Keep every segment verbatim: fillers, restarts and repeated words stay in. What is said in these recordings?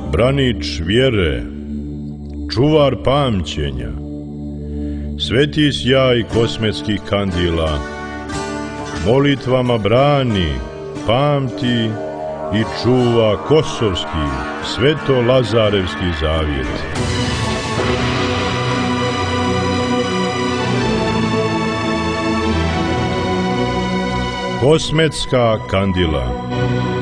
branič vjere, čuvar pamćenja, sveti sjaj kosmetskih kandila, molitvama brani, pamti i čuva kosovski, sveto-lazarevski zavjet. Kosmetska kandila.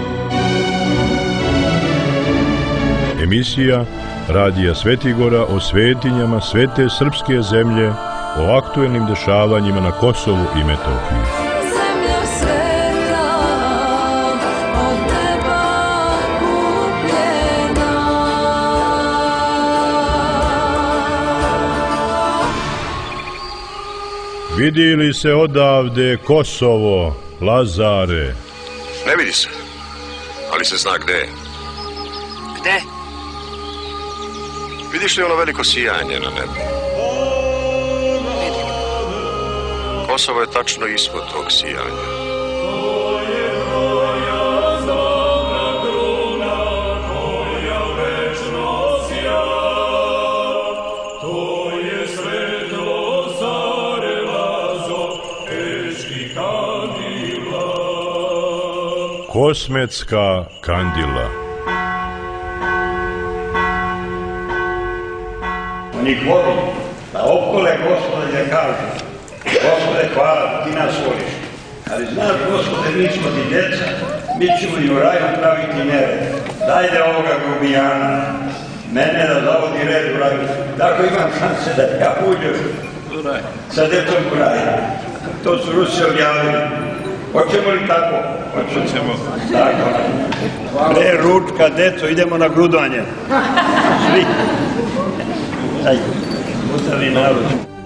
Emisija Radija Svetigora o svetinjama svete srpske zemlje, o aktuelnim dešavanjima na Kosovu i Metohiji. Vidi li se odavde Kosovo, Lazare? Ne vidi se, ali se zna gde je. Gde? Vidiš li ono veliko sijanje na nebu? Vidim. Kosovo je tačno ispod tog sijanja. Kosmetska kandila. Njih voli da opkole Gospode da kažu: Gospode, hvala, ti nas voliš. Ali znaš, Gospode, mi smo ti djeca, mi ćemo i u raju praviti nered. Dajde ovoga grubijana, mene da zavodi red u raju. Tako imam šanse da ja uđem sa djecom u raju. To su Rusi objavili. Hoćemo li tako? Hoćemo. Tako. Pre ručka, deco, idemo na grudvanje. Svi. Ajde, ustavi narod.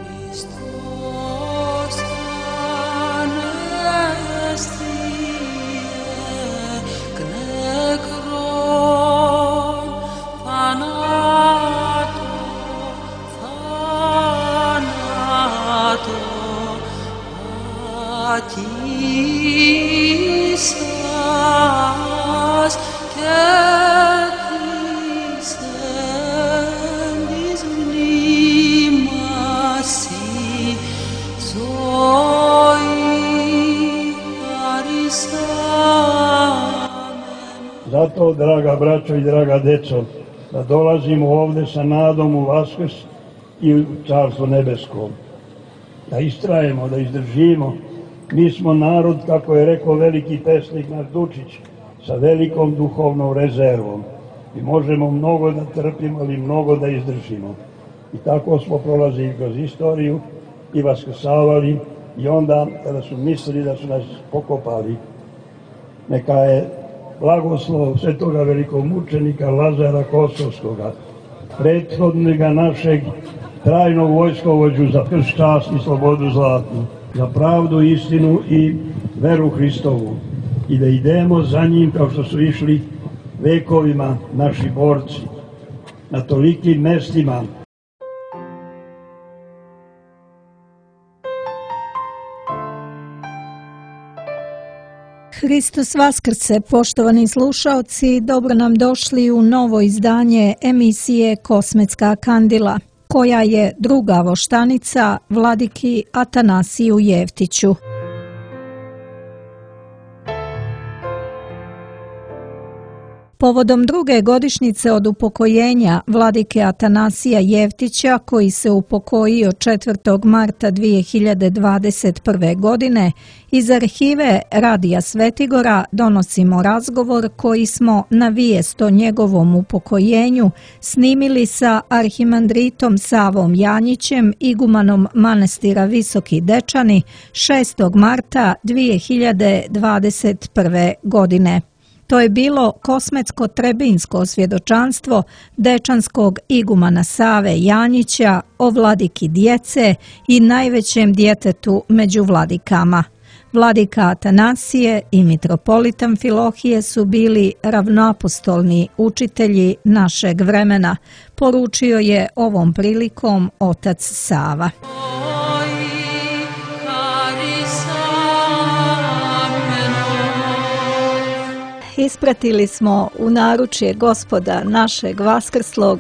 Zato, draga braćo i draga deco, da dolazimo ovde sa nadom u Vaskrs i u Carstvo nebesko. Da istrajemo, da izdržimo. Mi smo narod, kako je rekao veliki pesnik naš Dučić, sa velikom duhovnom rezervom. I možemo mnogo da trpimo, ali mnogo da izdržimo. I tako smo prolazili kroz istoriju i vaskrsavali, i onda, kada su mislili da su nas pokopali, neka je blagoslov svetoga velikog mučenika Lazara Kosovskoga, prethodnika našeg trajnog vojskovođu za krst, čast i slobodu zlatnu, za pravdu, istinu i veru Hristovu, i da idemo za njim kao što su išli vekovima naši borci na tolikim mestima. Hristos Vaskrse, poštovani slušaoci, dobro nam došli u novo izdanje emisije Kosmetska kandila, koja je druga voštanica vladiki Atanasiju Jeftiću. Povodom druge godišnjice od upokojenja vladike Atanasija Jeftića, koji se upokojio četvrtog marta dvije hiljade dvadeset prve. godine, iz arhive Radija Svetigora donosimo razgovor koji smo na vijest o njegovom upokojenju snimili sa arhimandritom Savom Janjićem, igumanom manastira Visoki Dečani, šestog marta dvije hiljade dvadeset prve. godine. To je bilo kosmetsko-trebinsko svjedočanstvo dečanskog igumana Save Janjića o vladiki djece i najvećem djetetu među vladikama. Vladika Atanasije i mitropolit Amfilohije su bili ravnoapostolni učitelji našeg vremena, poručio je ovom prilikom otac Sava. Ispratili smo u naručje Gospoda našeg vaskrslog,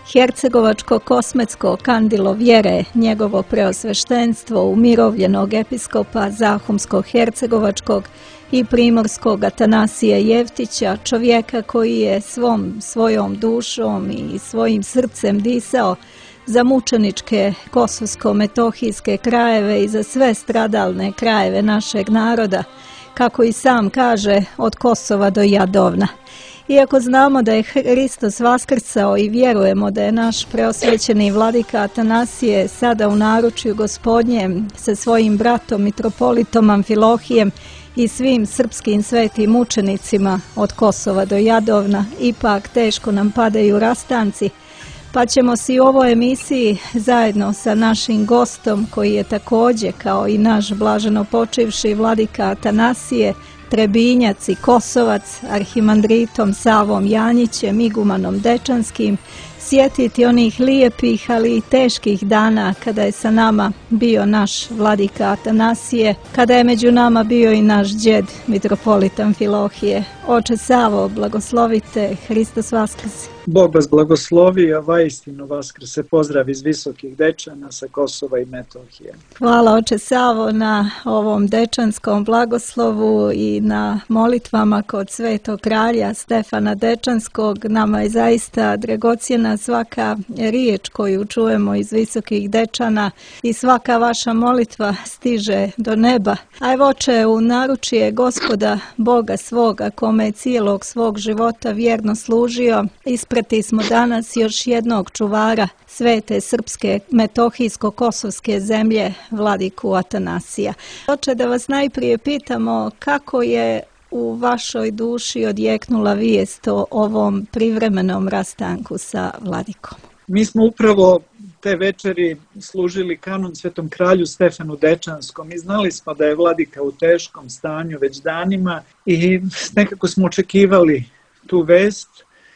hercegovačko-kosmetsko kandilo vjere, njegovo preosveštenstvo umirovljenog episkopa Zahumsko-hercegovačkog i primorskog Atanasija Jevtića, čovjeka koji je svom svojom dušom i svojim srcem disao za mučeničke kosovsko-metohijske krajeve i za sve stradalne krajeve našeg naroda, kako i sam kaže, od Kosova do Jadovna. Iako znamo da je Hristos vaskrsao i vjerujemo da je naš preosvećeni vladika Atanasije sada u naručju Gospodnjem sa svojim bratom mitropolitom Amfilohijem i svim srpskim svetim mučenicima od Kosova do Jadovna, ipak teško nam padaju rastanci, pa ćemo si u ovoj emisiji zajedno sa našim gostom, koji je također kao i naš blaženo počivši vladika Atanasije, Trebinjac i Kosovac, arhimandritom Savom Janjićem, igumanom Dečanskim, sjetiti onih lijepih, ali i teških dana kada je sa nama bio naš vladika Atanasije, kada je među nama bio i naš džed, mitropolit Amfilohije. Oče Savo, blagoslovite, Hristos vaskrse. Bog vas blagoslovi, a vaistinu vaskrse. Pozdrav iz Visokih Dečana sa Kosova i Metohije. Hvala oče Savo na ovom dečanskom blagoslovu i na molitvama kod svetog kralja Stefana Dečanskog. Nama je zaista dragocjena svaka riječ koju čujemo iz Visokih Dečana i svaka vaša molitva stiže do neba. A evo oče, u naručje Gospoda Boga svoga, kome je cijelog svog života vjerno služio, isprati smo danas još jednog čuvara svete srpske metohijsko-kosovske zemlje, vladiku Atanasija. Oče, da vas najprije pitamo kako je u vašoj duši odjeknula vijest o ovom privremenom rastanku sa vladikom? Mi smo upravo te večeri služili kanon svetom kralju Stefanu Dečanskom i znali smo da je vladika u teškom stanju već danima i nekako smo očekivali tu vest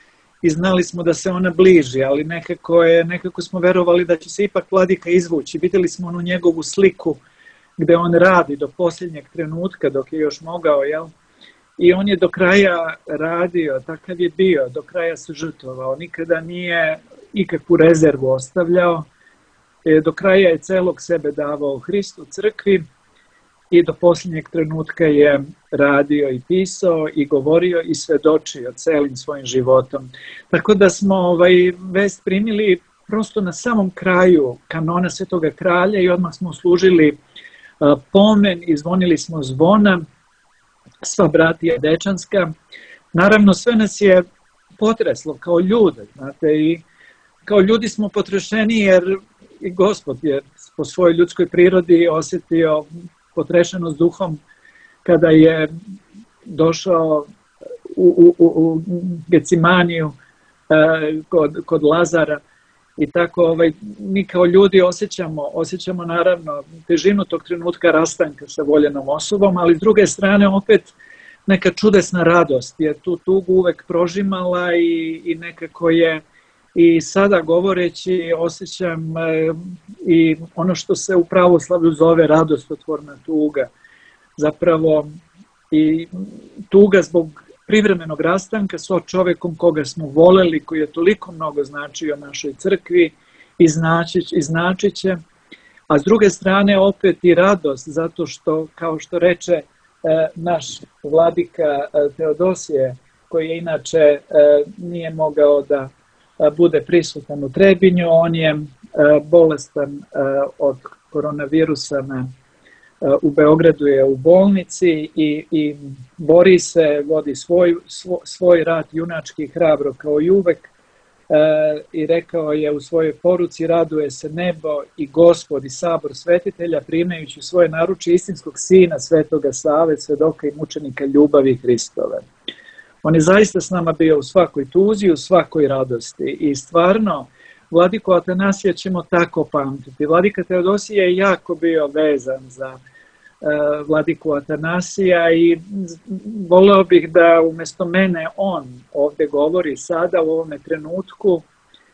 i znali smo da se ona bliži, ali nekako, je, nekako smo verovali da će se ipak vladika izvući. Vidjeli smo onu njegovu sliku gdje on radi do posljednjeg trenutka dok je još mogao, jel? I on je do kraja radio, takav je bio, do kraja se žrtvovao, nikada nije ikakvu rezervu ostavljao, do kraja je celog sebe davao Hristu, crkvi i do posljednjeg trenutka je radio i pisao i govorio i svedočio celim svojim životom. Tako da smo ovaj vest primili prosto na samom kraju kanona Svetoga kralja i odmah smo služili uh, pomen i zvonili smo zvona, sva bratija Dečanska. Naravno, sve nas je potreslo kao ljude, znate, i kao ljudi smo potrešeni jer i Gospod je po svojoj ljudskoj prirodi osjetio potrešenost duhom kada je došao u, u, u Gecimaniju eh, kod, kod Lazara i tako ovaj, mi kao ljudi osjećamo, osjećamo naravno težinu tog trenutka rastanka sa voljenom osobom, ali s druge strane opet neka čudesna radost je tu tugu uvek prožimala i, i nekako je i sada govoreći osjećam e, i ono što se u pravoslavlju zove radostotvorna tuga. Zapravo i tuga zbog privremenog rastanka sa čovjekom koga smo voleli, koji je toliko mnogo značio našoj crkvi i značić, i značit će. A s druge strane opet i radost zato što, kao što reče e, naš vladika e, Teodosije, koji je inače e, nije mogao da bude prisutan u Trebinju, on je uh, bolestan uh, od koronavirusa na, uh, u Beogradu je u bolnici i, i bori se, vodi svoj, svoj, svoj rat junački hrabro kao i uvek uh, i rekao je u svojoj poruci: raduje se nebo i Gospod i sabor svetitelja primajući svoje naručje istinskog sina Svetoga Save, svedoka i mučenika ljubavi Hristove. On je zaista s nama bio u svakoj tuzi, u svakoj radosti i stvarno vladiku Atanasija ćemo tako pamtiti. Vladika Teodosije je jako bio vezan za uh, vladiku Atanasija i voleo bih da umjesto mene on ovdje govori sada u ovome trenutku, uh,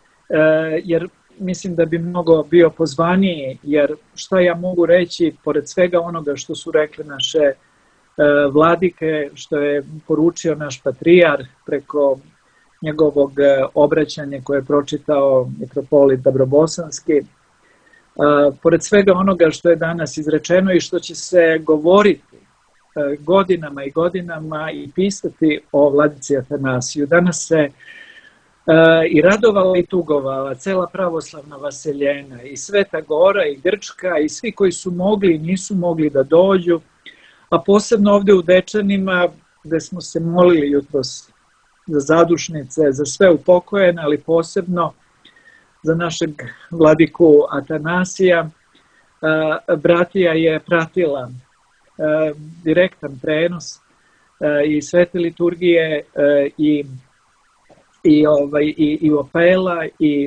jer mislim da bi mnogo bio pozvaniji, jer šta ja mogu reći pored svega onoga što su rekli naše vladike, što je poručio naš patrijarh preko njegovog obraćanja koje je pročitao mitropolit Dabrobosanski. Pored svega onoga što je danas izrečeno i što će se govoriti godinama i godinama i pisati o vladici Atanasiju, danas se i radovala i tugovala cela pravoslavna vaseljena i Sveta Gora i Grčka i svi koji su mogli i nisu mogli da dođu, a posebno ovde u Dečanima gde smo se molili jutros za zadušnice, za sve upokojene, ali posebno za našeg vladiku Atanasija. Bratija je pratila direktan prenos i svete liturgije i i ovaj i i opela i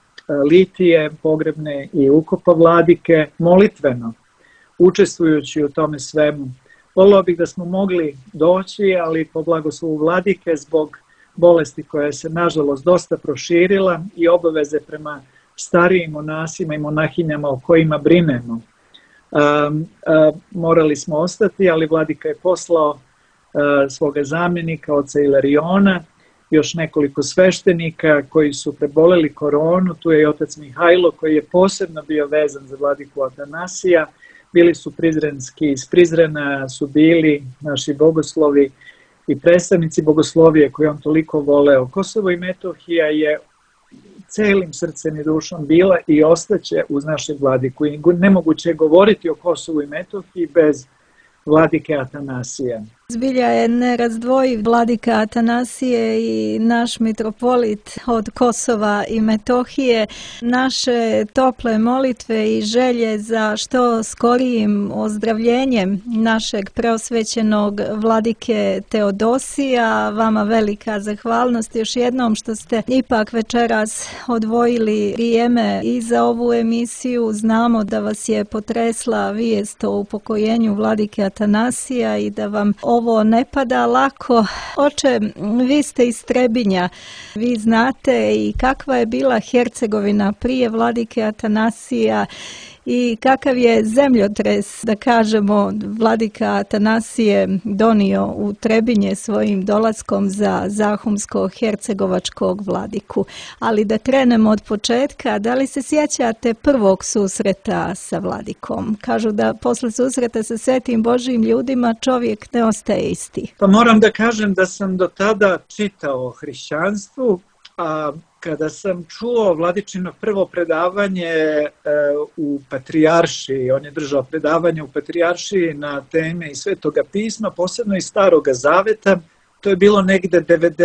litije pogrebne i ukopa vladike molitveno učestvujući u tome svemu. Voleo bih da smo mogli doći, ali po blagoslovu vladike zbog bolesti koja se nažalost dosta proširila i obaveze prema starijim monasima i monahinjama o kojima brinemo. Um, uh, morali smo ostati, ali vladika je poslao uh, svoga zamjenika, oca Ilariona, još nekoliko sveštenika koji su preboleli koronu. Tu je i otac Mihajlo koji je posebno bio vezan za vladiku Atanasija. Bili su prizrenski, iz Prizrena su bili naši bogoslovi i predstavnici bogoslovije koje on toliko voleo. Kosovo i Metohija je celim srcem i dušom bila i ostaće uz našeg vladiku. I nemoguće je govoriti o Kosovu i Metohiji bez vladike Atanasija. Zbilja je nerazdvojiv vladika Atanasije i naš mitropolit od Kosova i Metohije. Naše tople molitve i želje za što skorijim ozdravljenjem našeg preosvećenog vladike Teodosija. Vama velika zahvalnost još jednom što ste ipak večeras odvojili vrijeme i za ovu emisiju. Znamo da vas je potresla vijest o upokojenju vladike Atanasija i da vam ovo ne pada lako. Oče, vi ste iz Trebinja, vi znate i kakva je bila Hercegovina prije vladike Atanasija i kakav je zemljotres, da kažemo, vladika Atanasije donio u Trebinje svojim dolaskom za zahumsko-hercegovačkog vladiku. Ali da krenemo od početka, da li se sjećate prvog susreta sa vladikom? Kažu da posle susreta sa svetim Božijim ljudima čovjek ne ostaje isti. Pa moram da kažem da sam do tada čitao o hrišćanstvu, a kada sam čuo vladičino prvo predavanje e, u Patrijaršiji, on je držao predavanje u Patrijaršiji na teme iz Svetoga pisma, posebno iz Staroga zaveta. To je bilo negde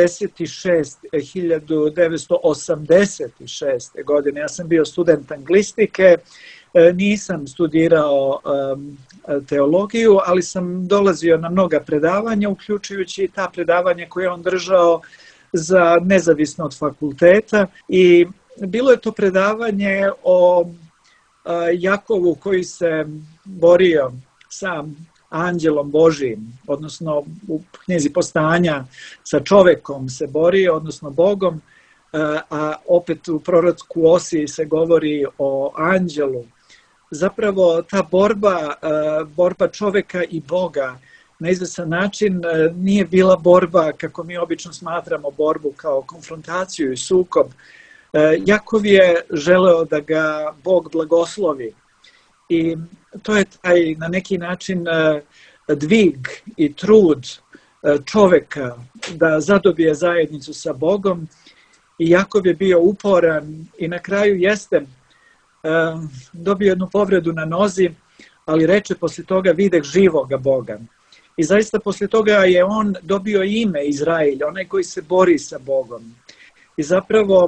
hiljadu devetsto osamdeset šeste. godine. Ja sam bio student anglistike, e, nisam studirao e, teologiju, ali sam dolazio na mnoga predavanja, uključujući i ta predavanja koje on držao za nezavisno od fakulteta, i bilo je to predavanje o a, Jakovu koji se borio sa anđelom Božijim, odnosno u knjizi Postanja sa čovekom se borio, odnosno Bogom, a, a opet u prorocku Osiji se govori o anđelu. Zapravo ta borba, a, borba čoveka i Boga na izvesan način nije bila borba kako mi obično smatramo borbu kao konfrontaciju i sukob. Jakov je želeo da ga Bog blagoslovi i to je taj na neki način dvig i trud čoveka da zadobije zajednicu sa Bogom, i Jakov je bio uporan i na kraju jeste dobio jednu povredu na nozi, ali reče poslije toga videh živoga Boga. I zaista poslije toga je on dobio ime Izraelj, onaj koji se bori sa Bogom. I zapravo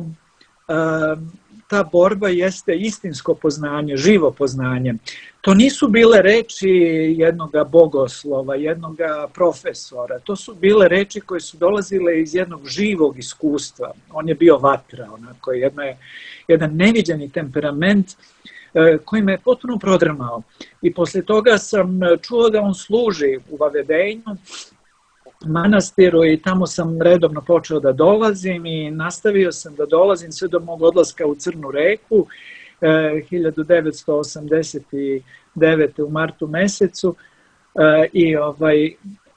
ta borba jeste istinsko poznanje, živo poznanje. To nisu bile reči jednog bogoslova, jednog profesora. To su bile reči koje su dolazile iz jednog živog iskustva. On je bio vatra, onako, jedna, jedan neviđeni temperament koji me je potpuno prodrmao. I poslije toga sam čuo da on služi u Vavedenju, manastiru, i tamo sam redovno počeo da dolazim i nastavio sam da dolazim sve do mog odlaska u Crnu Reku hiljadu devetsto osamdeset devete. u martu mesecu. i ovaj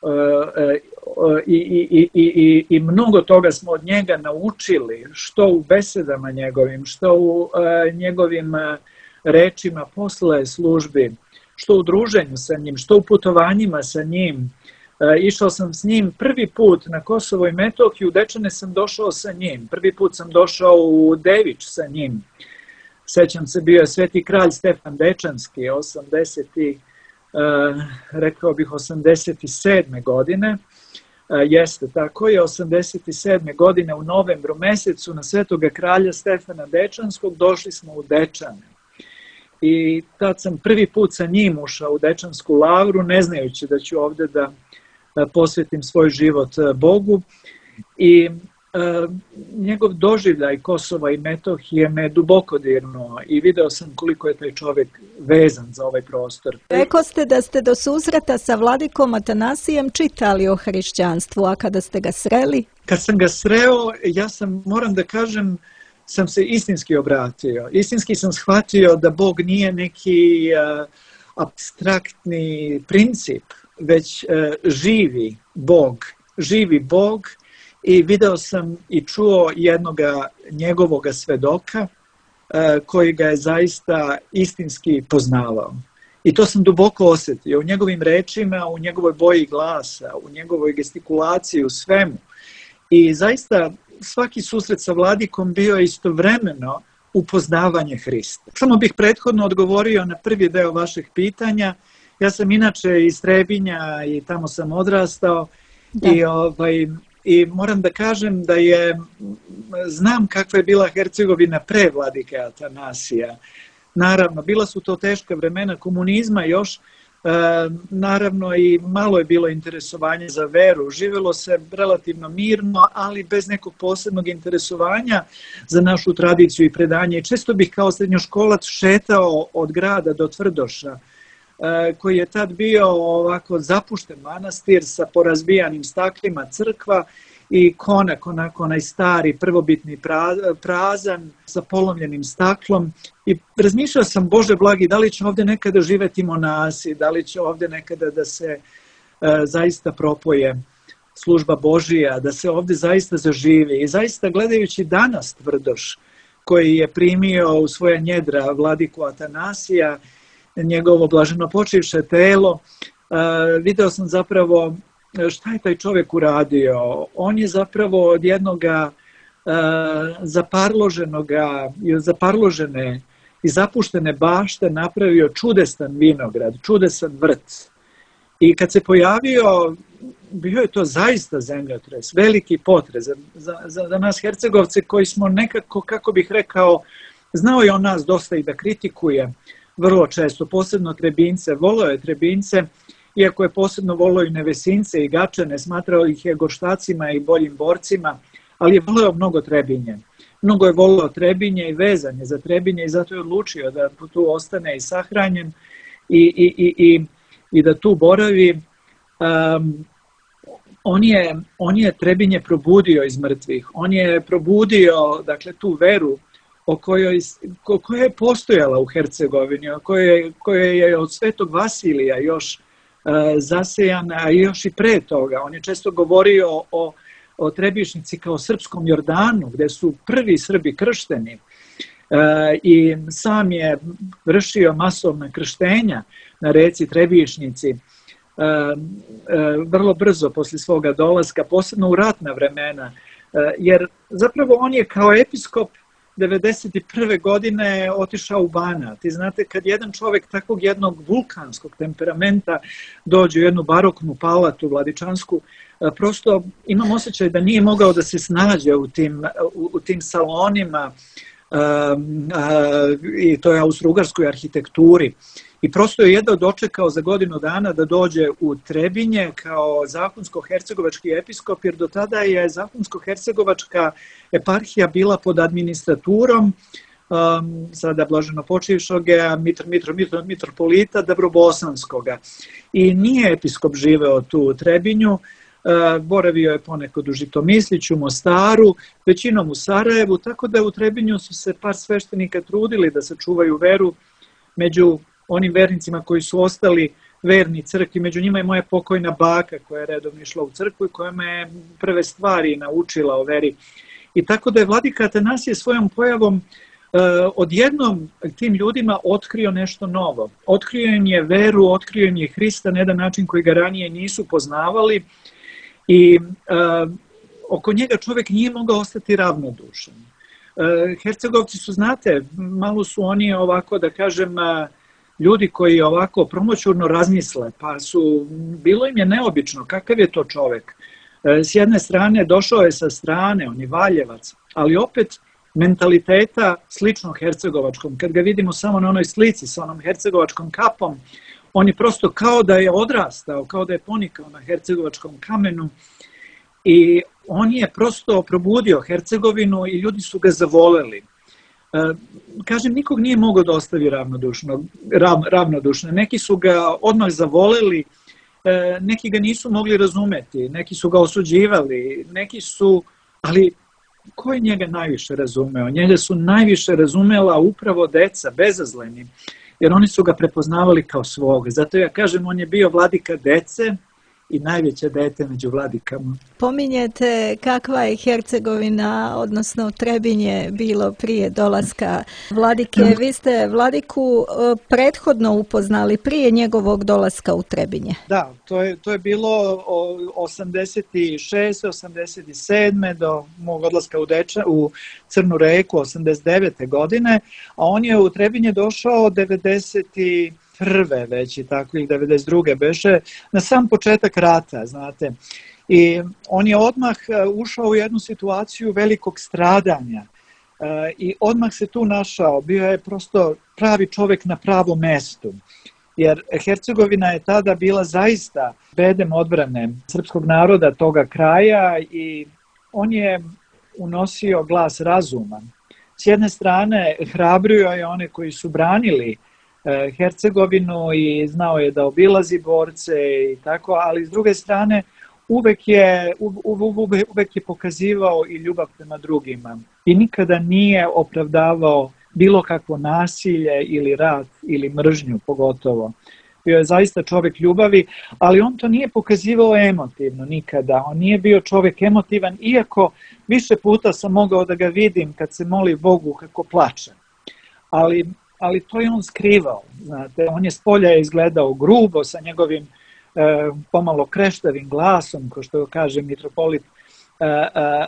I, i, i, i, i mnogo toga smo od njega naučili, što u besedama njegovim, što u uh, njegovim uh, rečima posle službi, što u druženju sa njim, što u putovanjima sa njim. Uh, išao sam s njim prvi put na Kosovo i Metohiju, u Dečane sam došao sa njim, prvi put sam došao u Devič sa njim. Sećam se, bio je Sveti kralj Stefan Dečanski, osamdeset, uh, rekao bih osamdeset sedme godine. Uh, jeste, tako je, osamdeset sedme godine u novembru mesecu na Svetoga kralja Stefana Dečanskog došli smo u Dečane. I tad sam prvi put sa njim ušao u Dečansku lavru, ne znajući da ću ovde da posvetim svoj život Bogu. I uh, njegov doživljaj Kosova i Metohije me duboko dirnuo i video sam koliko je taj čovjek vezan za ovaj prostor. Rekao ste da ste do susreta sa vladikom Atanasijem čitali o hrišćanstvu, a kada ste ga sreli? Kad sam ga sreo, ja sam, moram da kažem, sam se istinski obratio. Istinski sam shvatio da Bog nije neki uh, apstraktni princip, već uh, živi Bog, živi Bog. I video sam i čuo jednoga njegovoga svedoka uh, koji ga je zaista istinski poznavao. I to sam duboko osjetio u njegovim rečima, u njegovoj boji glasa, u njegovoj gestikulaciji, u svemu. I zaista svaki susret sa vladikom bio je istovremeno upoznavanje Hrista. Samo bih prethodno odgovorio na prvi deo vašeg pitanja. Ja sam inače iz Trebinja i tamo sam odrastao i, ovaj, i moram da kažem da je, znam kakva je bila Hercegovina pre vladike Atanasija. Naravno, bila su to teška vremena komunizma još, e, naravno i malo je bilo interesovanja za veru. Živelo se relativno mirno, ali bez nekog posebnog interesovanja za našu tradiciju i predanje. I često bih kao srednjoškolac šetao od grada do Tvrdoša, e, koji je tad bio ovako zapušten manastir sa porazbijanim staklima crkva i konak, onako onaj stari prvobitni prazan sa polomljenim staklom. I razmišljao sam, Bože blagi, da li će ovdje nekada živeti monasi, da li će ovdje nekada da se e, zaista propoje služba Božija, da se ovdje zaista zaživi. I zaista gledajući danas Tvrdoš, koji je primio u svoje njedra vladiku Atanasija, njegovo blaženopočivše telo, e, video sam zapravo šta je taj čovjek uradio. On je zapravo od jednoga e, zaparloženoga, zaparložene i zapuštene bašte napravio čudestan vinograd, čudesan vrt. I kad se pojavio, bio je to zaista zemljotres, veliki potres za, za, za nas Hercegovce koji smo nekako, kako bih rekao, znao je on nas dosta i da kritikuje vrlo često, posebno Trebince, volio je Trebince, iako je posebno volio i Nevesince i Gačane, smatrao ih je goštacima i boljim borcima, ali je volio mnogo Trebinje. Mnogo je volio Trebinje i vezan je za Trebinje i zato je odlučio da tu ostane i sahranjen i, i, i, i, i da tu boravi. Um, on, je, on je Trebinje probudio iz mrtvih. On je probudio, dakle, tu veru o kojoj, ko, koja je postojala u Hercegovini, o kojoj, kojoj je od Svetog Vasilija još uh, zasejana, a još i pre toga. On je često govorio o o Trebišnici kao srpskom Jordanu, gde su prvi Srbi kršteni, e, i sam je vršio masovna krštenja na reci Trebišnici e, e, vrlo brzo posle svoga dolaska, posebno u ratna vremena, e, jer zapravo on je kao episkop devedeset prve godine otišao u Banat. I znate, kad jedan čovjek takvog jednog vulkanskog temperamenta dođe u jednu baroknu palatu vladičansku, prosto imam osjećaj da nije mogao da se snađe u tim, u, u tim salonima um, uh, i toj austro-ugarskoj arhitekturi. I prosto je jedno dočekao za godinu dana da dođe u Trebinje kao zakonsko-hercegovački episkop, jer do tada je zakonsko-hercegovačka eparhija bila pod administraturom um, sada blaženopočivšog mitr, mitr, mitr, mitropolita Dabrobosanskoga. I nije episkop živeo tu u Trebinju, Uh, boravio je ponekad u Žitomisliću, Mostaru, većinom u Sarajevu, tako da u Trebinju su se par sveštenika trudili da sačuvaju veru među onim vernicima koji su ostali verni crkvi, među njima je moja pokojna baka koja je redovno išla u crkvu i koja me prve stvari naučila o veri. I tako da je vladika Atanasije svojom pojavom odjednom tim ljudima otkrio nešto novo. Otkrio im je veru, otkrio im je Hrista na jedan način koji ga ranije nisu poznavali i uh, oko njega čovjek nije mogao ostati ravnodušan. Uh, Hercegovci su, znate, malo su oni ovako, da kažem, uh, ljudi koji ovako promoćurno razmisle, pa su, bilo im je neobično kakav je to čovjek. Uh, s jedne strane došao je sa strane, on je Valjevac, ali opet mentaliteta slično hercegovačkom. Kad ga vidimo samo na onoj slici sa onom hercegovačkom kapom, on je prosto kao da je odrastao, kao da je ponikao na hercegovačkom kamenu i on je prosto probudio Hercegovinu i ljudi su ga zavoleli. E, kažem, nikog nije mogao da ostavi ravnodušno, rav, ravnodušno. Neki su ga odmah zavoleli, e, neki ga nisu mogli razumeti, neki su ga osuđivali, neki su, ali ko je njega najviše razumeo? Njega su najviše razumela upravo deca, bezazleni, jer oni su ga prepoznavali kao svog. Zato ja kažem, on je bio vladika dece i najveće dete među vladikama. Pominjete kakva je Hercegovina, odnosno Trebinje, bilo prije dolaska vladike. Vi ste vladiku prethodno upoznali prije njegovog dolaska u Trebinje. Da, to je, to je bilo osamdeset šeste osamdeset sedme do mog odlaska u, Deča, u Crnu Reku osamdeset devete godine, a on je u Trebinje došao devedeset prve već i tako, ili devedeset druge beše, na sam početak rata, znate. I on je odmah ušao u jednu situaciju velikog stradanja i odmah se tu našao, bio je prosto pravi čovjek na pravom mestu. Jer Hercegovina je tada bila zaista bedem odbrane srpskog naroda toga kraja i on je unosio glas razuma. S jedne strane hrabrio je one koji su branili Hercegovinu i znao je da obilazi borce i tako, ali s druge strane uvek je, uvek, uvek je pokazivao i ljubav prema drugima i nikada nije opravdavao bilo kakvo nasilje ili rat ili mržnju pogotovo. Bio je zaista čovjek ljubavi, ali on to nije pokazivao emotivno nikada. On nije bio čovjek emotivan, iako više puta sam mogao da ga vidim kad se moli Bogu kako plače. Ali ali to je on skrivao, znate, on je spolja izgledao grubo sa njegovim e, pomalo kreštavim glasom, ko što kaže mitropolit e, e,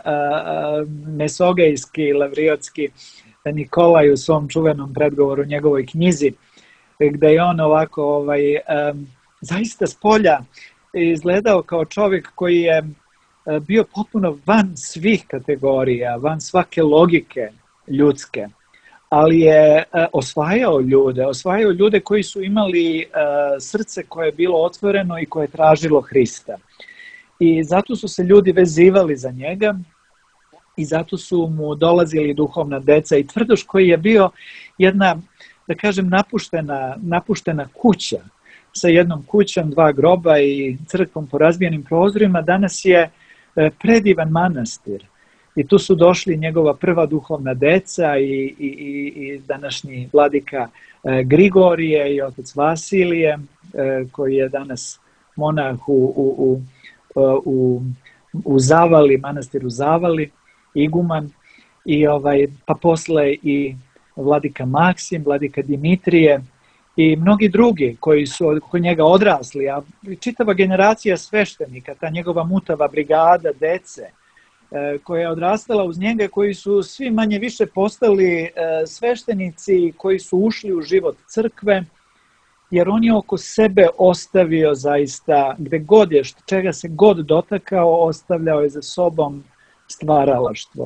e, Mesogejski, Lavriotski Nikolaj u svom čuvenom predgovoru u njegovoj knjizi, gde je on ovako ovaj, e, zaista spolja izgledao kao čovjek koji je bio potpuno van svih kategorija, van svake logike ljudske. Ali je uh, osvajao ljude, osvajao ljude koji su imali uh, srce koje je bilo otvoreno i koje je tražilo Hrista. I zato su se ljudi vezivali za njega i zato su mu dolazili duhovna deca i Tvrdoš koji je bio jedna, da kažem, napuštena, napuštena kuća sa jednom kućom, dva groba i crkvom po razbijenim prozorima, danas je uh, predivan manastir. I tu su došli njegova prva duhovna deca i, i, i današnji vladika e, Grigorije i otac Vasilije, e, koji je danas monah u, u, u, u, u Zavali, manastiru Zavali, iguman, i ovaj, pa posle i vladika Maksim, vladika Dimitrije i mnogi drugi koji su oko njega odrasli, a čitava generacija sveštenika, ta njegova mutava brigada dece, koja je odrastala uz njega, koji su svi manje više postali sveštenici koji su ušli u život crkve, jer on je oko sebe ostavio zaista, gde god je, čega se god dotakao, ostavljao je za sobom stvaralaštvo.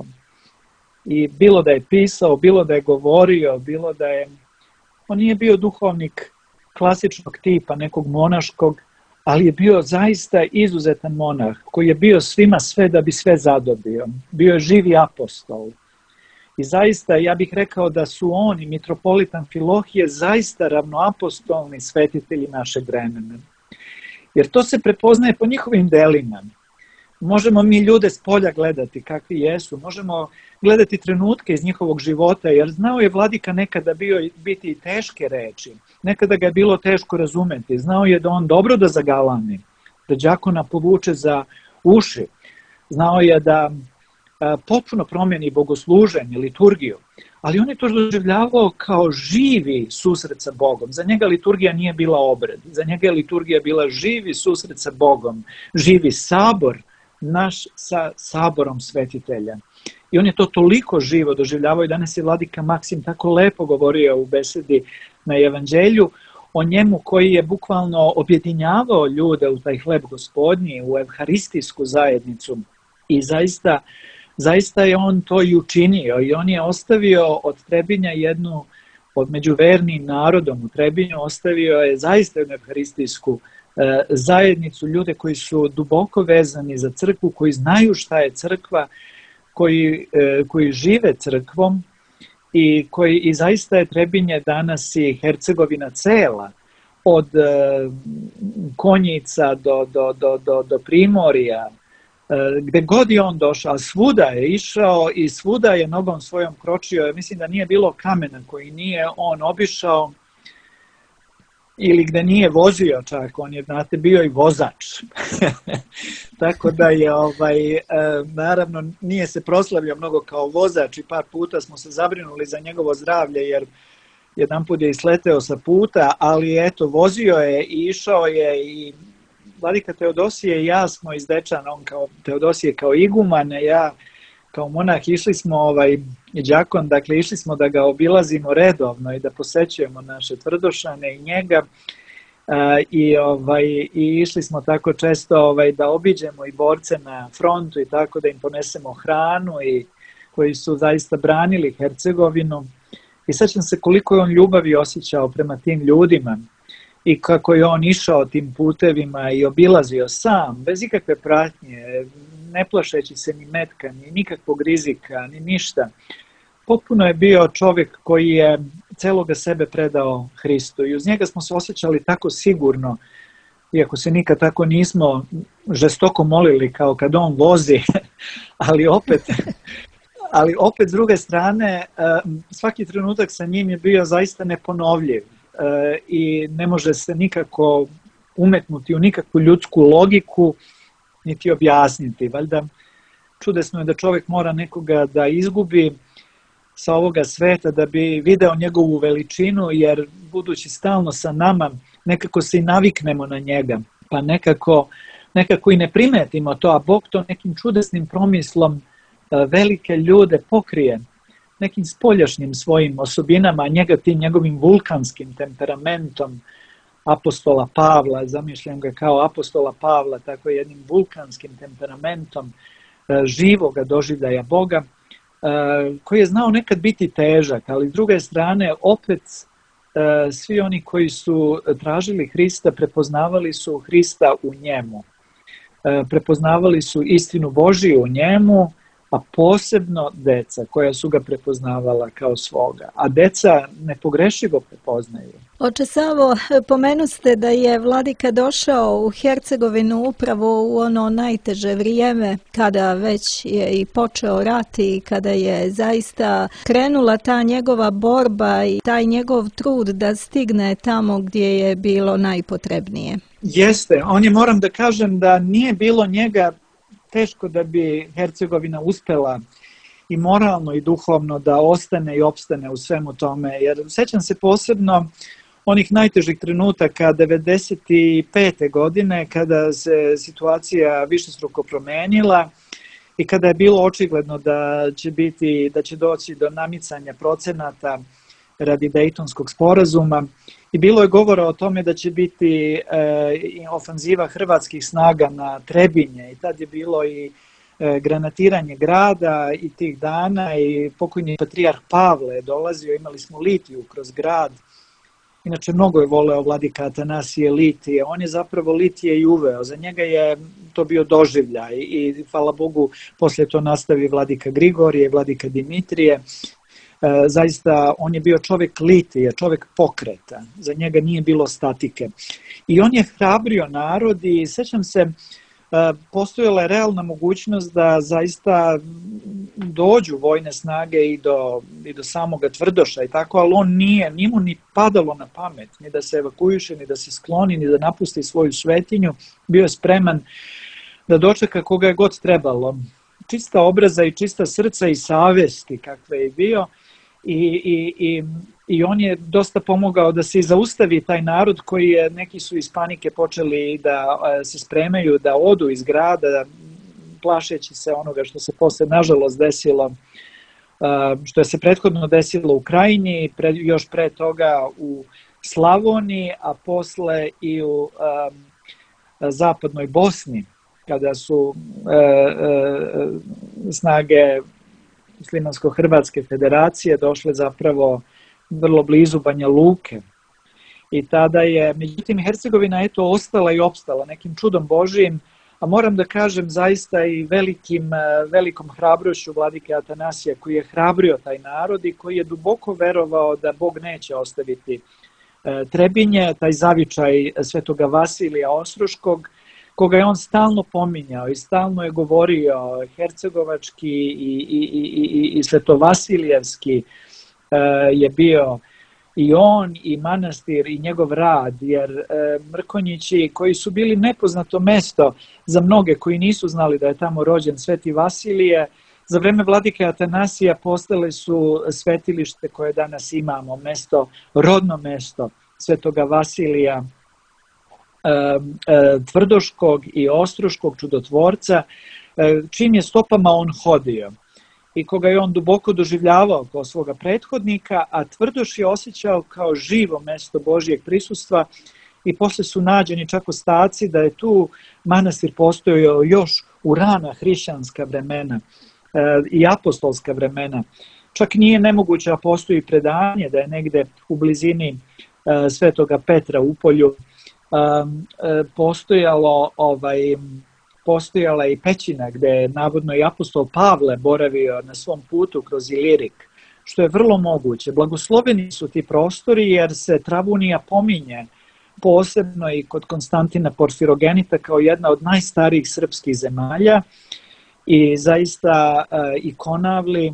I bilo da je pisao, bilo da je govorio, bilo da je... On nije bio duhovnik klasičnog tipa, nekog monaškog, ali je bio zaista izuzetan monah, koji je bio svima sve da bi sve zadobio. Bio je živi apostol. I zaista, ja bih rekao da su oni, mitropolit Amfilohije, zaista ravnoapostolni svetitelji našeg vremena. Jer to se prepoznaje po njihovim delima. možemo mi ljude s polja gledati kakvi jesu, možemo gledati trenutke iz njihovog života, jer znao je vladika nekada bio biti i teške reči, nekada ga je bilo teško razumeti, znao je da on dobro da zagalami, da đakona povuče za uši, znao je da a, potpuno promijeni bogosluženje, liturgiju, ali on je to doživljavao kao živi susret sa Bogom. Za njega liturgija nije bila obred, za njega je liturgija bila živi susret sa Bogom, živi sabor naš sa saborom svetitelja. I on je to toliko živo doživljavao i danas je vladika Maksim tako lepo govorio u besedi na Evanđelju o njemu koji je bukvalno objedinjavao ljude u taj hleb gospodnji, u evharistijsku zajednicu i zaista, zaista je on to i učinio i on je ostavio od Trebinja jednu, od među vernim narodom u Trebinju, ostavio je zaista jednu evharistijsku e, zajednicu, ljude koji su duboko vezani za crkvu, koji znaju šta je crkva, koji, e, koji žive crkvom i koji i zaista je Trebinje danas i Hercegovina cela, od e, Konjica do, do, do, do, do Primorja, e, gde god je on došao, svuda je išao i svuda je nogom svojom kročio. Mislim da nije bilo kamena koji nije on obišao ili gde nije vozio čak, on je, znate, bio i vozač. Tako da je, ovaj, e, naravno, nije se proslavio mnogo kao vozač i par puta smo se zabrinuli za njegovo zdravlje, jer jedan put je isleteo sa puta, ali eto, vozio je i išao je i vladika Teodosije i ja smo iz Dečana, on kao Teodosije kao iguman, ja kao monah išli smo, ovaj, i đakon, dakle išli smo da ga obilazimo redovno i da posećujemo naše tvrdošane i njega a, i, ovaj, i išli smo tako često ovaj, da obiđemo i borce na frontu i tako da im ponesemo hranu i koji su zaista branili Hercegovinu. I sećam se koliko je on ljubavi osjećao prema tim ljudima i kako je on išao tim putevima i obilazio sam, bez ikakve pratnje, ne plašeći se ni metka, ni nikakvog rizika, ni ništa. Potpuno je bio čovjek koji je celoga sebe predao Hristu i uz njega smo se osjećali tako sigurno, iako se nikad tako nismo žestoko molili kao kad on vozi, ali opet... Ali opet, s druge strane, svaki trenutak sa njim je bio zaista neponovljiv i ne može se nikako umetnuti u nikakvu ljudsku logiku niti objasniti. Valjda čudesno je da čovjek mora nekoga da izgubi sa ovoga sveta da bi video njegovu veličinu, jer budući stalno sa nama, nekako se i naviknemo na njega, pa nekako, nekako i ne primetimo to, a Bog to nekim čudesnim promislom velike ljude pokrije nekim spoljašnjim svojim osobinama, njega tim njegovim vulkanskim temperamentom apostola Pavla, zamišljam ga kao apostola Pavla, tako jednim vulkanskim temperamentom živoga doživljaja Boga, koji je znao nekad biti težak, ali s druge strane opet svi oni koji su tražili Hrista prepoznavali su Hrista u njemu, prepoznavali su istinu Božiju u njemu, a posebno deca koja su ga prepoznavala kao svoga. A deca nepogrešivo prepoznaju. Oče Savo, pomenuste da je vladika došao u Hercegovinu upravo u ono najteže vrijeme, kada već je i počeo rat i kada je zaista krenula ta njegova borba i taj njegov trud da stigne tamo gdje je bilo najpotrebnije. Jeste, on je, moram da kažem, da nije bilo njega teško da bi Hercegovina uspela i moralno i duhovno da ostane i opstane u svemu tome. Jer sećam se posebno onih najtežih trenutaka devedeset pete godine kada se situacija višestruko promenila i kada je bilo očigledno da će biti, da će doći do namicanja procenata radi Dejtonskog sporazuma. I bilo je govora o tome da će biti e, ofanziva hrvatskih snaga na Trebinje i tad je bilo i e, granatiranje grada i tih dana i pokojni patrijarh Pavle je dolazio, imali smo litiju kroz grad. Inače, mnogo je voleo vladika Atanasije litije, on je zapravo litije i uveo, za njega je to bio doživljaj i hvala Bogu poslije to nastavi vladika Grigorije i vladika Dimitrije. E, zaista on je bio čovjek litije, čovjek pokreta, za njega nije bilo statike. I on je hrabrio narod i sećam se postojala je realna mogućnost da zaista dođu vojne snage i do, i do samoga Tvrdoša i tako, ali on nije, nije mu ni padalo na pamet, ni da se evakuiše, ni da se skloni, ni da napusti svoju svetinju, bio je spreman da dočeka koga je god trebalo. Čista obraza i čista srca i savesti kakve je bio i, i, i, i on je dosta pomogao da se zaustavi taj narod koji je, neki su iz panike počeli da se spremaju da odu iz grada, plašeći se onoga što se posle nažalost desilo, što je se prethodno desilo u Krajini, pre, još pre toga u Slavoniji, a posle i u um, zapadnoj Bosni, kada su e, e, snage Muslimansko-Hrvatske federacije došle zapravo vrlo blizu Banja Luke. I tada je, međutim, Hercegovina eto ostala i opstala nekim čudom Božijim, a moram da kažem zaista i velikim, velikom hrabrošću vladike Atanasija koji je hrabrio taj narod i koji je duboko verovao da Bog neće ostaviti e, Trebinje, taj zavičaj svetoga Vasilija Ostroškog, koga je on stalno pominjao i stalno je govorio hercegovački i, i, i, i, i svetovasilijevski e, je bio i on i manastir i njegov rad, jer e, Mrkonjići koji su bili nepoznato mesto za mnoge koji nisu znali da je tamo rođen Sveti Vasilije, za vreme vladike Atanasija postale su svetilište koje danas imamo, mesto, rodno mesto Svetoga Vasilija Tvrdoškog i Ostroškog čudotvorca, čim je stopama on hodio i koga je on duboko doživljavao kao svoga prethodnika, a Tvrdoš je osjećao kao živo mesto Božijeg prisustva i posle su nađeni čak ostaci da je tu manastir postojao još u rana hrišćanska vremena i apostolska vremena. Čak nije nemoguće, a postoji predanje da je negde u blizini Svetoga Petra u Polju Um, postojalo, ovaj, postojala i pećina gde je navodno i apostol Pavle boravio na svom putu kroz Ilirik, što je vrlo moguće. Blagosloveni su ti prostori jer se Travunija pominje posebno i kod Konstantina Porfirogenita kao jedna od najstarijih srpskih zemalja i zaista uh, i Konavli uh,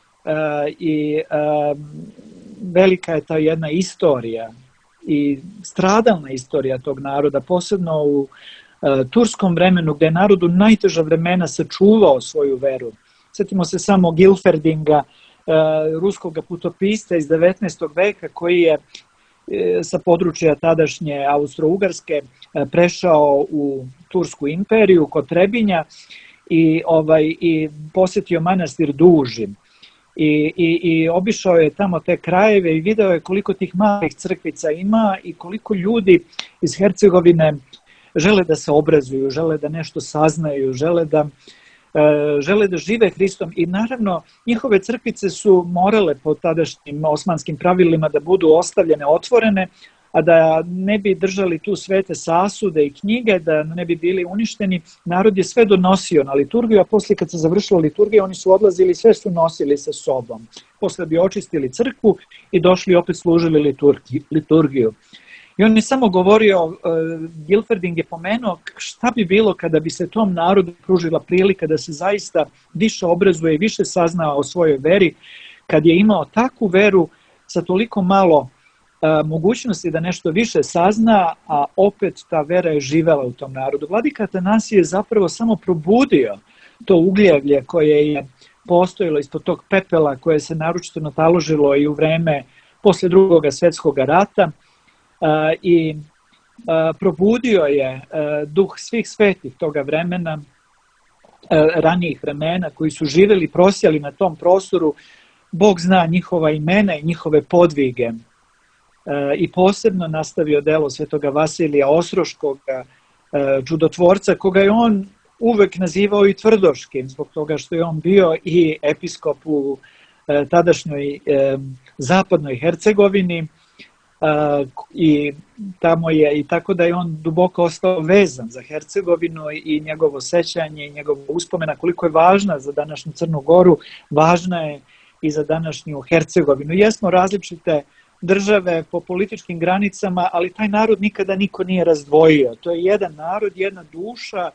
i uh, velika je ta jedna istorija i stradalna istorija tog naroda, posebno u e, turskom vremenu gdje je narod u najteža vremena sačuvao svoju veru. Sjetimo se samo Gilferdinga, e, ruskog putopisca iz devetnaestog veka koji je e, sa područja tadašnje Austro-Ugarske e, prešao u Tursku imperiju kod Trebinja i, ovaj, i posjetio manastir Duži. I, i, i obišao je tamo te krajeve i video je koliko tih malih crkvica ima i koliko ljudi iz Hercegovine žele da se obrazuju, žele da nešto saznaju, žele da, e, žele da žive Hristom. I naravno njihove crkvice su morale po tadašnjim osmanskim pravilima da budu ostavljene otvorene, a da ne bi držali tu svete sasude i knjige, da ne bi bili uništeni. Narod je sve donosio na liturgiju, a poslije kad se završila liturgija, oni su odlazili, sve su nosili sa sobom. Posle bi očistili crkvu i došli opet služili liturgiju. I on je samo govorio, uh, Gilferding je pomenuo šta bi bilo kada bi se tom narodu pružila prilika da se zaista više obrazuje i više sazna o svojoj veri, kad je imao takvu veru sa toliko malo mogućnosti da nešto više sazna, a opet ta vera je živela u tom narodu. Vladika Atanasije je zapravo samo probudio to ugljevlje koje je postojilo ispod tog pepela koje se naročito nataložilo i u vreme posle drugog svjetskog rata i probudio je duh svih svetih toga vremena, ranijih vremena koji su živjeli, prosjali na tom prostoru. Bog zna njihova imena i njihove podvige. I posebno nastavio delo svetoga Vasilija Ostroškog, čudotvorca, koga je on uvek nazivao i Tvrdoškim, zbog toga što je on bio i episkop u tadašnjoj zapadnoj Hercegovini i tamo je, i tako da je on duboko ostao vezan za Hercegovinu i njegovo sećanje i njegova uspomena koliko je važna za današnju Crnu Goru, važna je i za današnju Hercegovinu. Jesmo različite države po političkim granicama, ali taj narod nikada niko nije razdvojio. To je jedan narod, jedna duša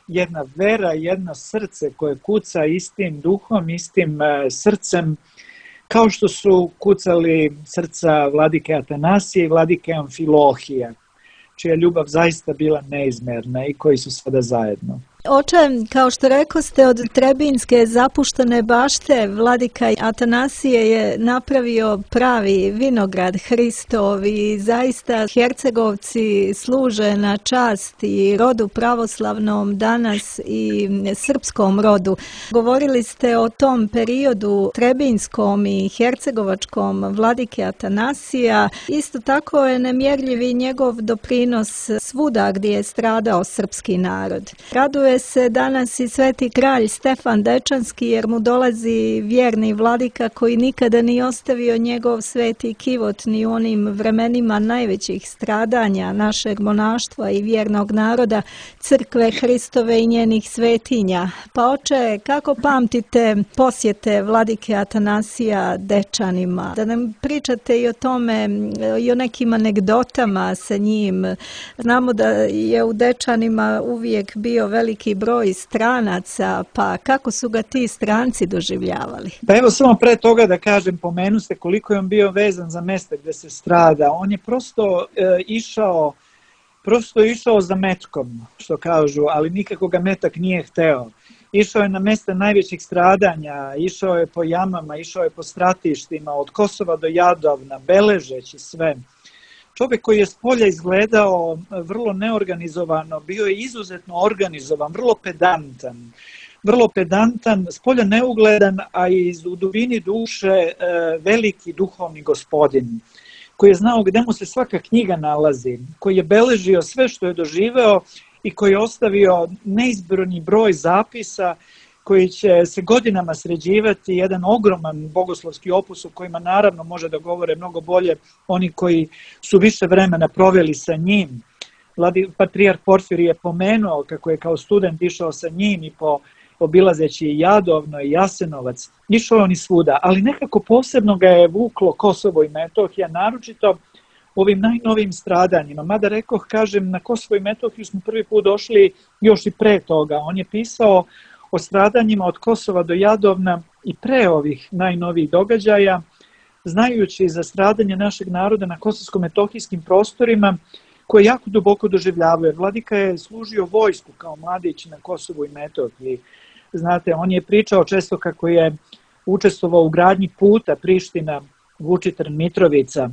jedna vera, jedno srce koje kuca istim duhom, istim srcem, kao što su kucali srca vladike Atanasije i vladike Amfilohija, čija ljubav zaista bila neizmerna i koji su sada zajedno. Oče, kao što rekoste, od Trebinjske zapuštene bašte vladika Atanasije je napravio pravi vinograd Hristov i zaista Hercegovci služe na čast i rodu pravoslavnom danas i srpskom rodu. Govorili ste o tom periodu Trebinjskom i hercegovačkom vladike Atanasija. Isto tako je nemjerljiv i njegov doprinos svuda gdje je stradao srpski narod. Raduje se danas i sveti kralj Stefan Dečanski jer mu dolazi vjerni vladika koji nikada nije ostavio njegov sveti kivot ni u onim vremenima najvećih stradanja našeg monaštva i vjernog naroda, crkve Hristove i njenih svetinja. Pa oče, kako pamtite posjete vladike Atanasija Dečanima? Da nam pričate i o tome, i o nekim anegdotama sa njim. Znamo da je u Dečanima uvijek bio veliki broj stranaca, pa kako su ga ti stranci doživljavali? Pa evo samo pre toga da kažem, pomenu ste koliko je on bio vezan za mesta gde se strada. On je prosto e, išao, prosto išao za metkom, što kažu, ali nikako ga metak nije hteo. Išao je na mesta najvećih stradanja, išao je po jamama, išao je po stratištima, od Kosova do Jadovna, beležeći sve. Čovjek koji je s polja izgledao vrlo neorganizovano, bio je izuzetno organizovan, vrlo pedantan. Vrlo pedantan, s polja neugledan, a iz u dubini duše veliki duhovni gospodin, koji je znao gde mu se svaka knjiga nalazi, koji je beležio sve što je doživeo i koji je ostavio neizbrojni broj zapisa koji će se godinama sređivati, jedan ogroman bogoslovski opus u kojima naravno može da govore mnogo bolje oni koji su više vremena proveli sa njim. Patrijarh Porfirije je pomenuo kako je kao student išao sa njim i po obilazeći Jadovno i Jasenovac. Išao on i svuda, ali nekako posebno ga je vuklo Kosovo i Metohija, naročito ovim najnovijim stradanjima. Mada rekoh, kažem, na Kosovo i Metohiju smo prvi put došli još i pre toga. On je pisao o stradanjima od Kosova do Jadovna i pre ovih najnovijih događaja, znajući za stradanje našeg naroda na kosovsko-metohijskim prostorima, koje jako duboko doživljavaju. Vladika je služio vojsku kao mladić na Kosovu i Metohiji. Znate, on je pričao često kako je učestvovao u gradnji puta Priština, Vučitrn, Mitrovica.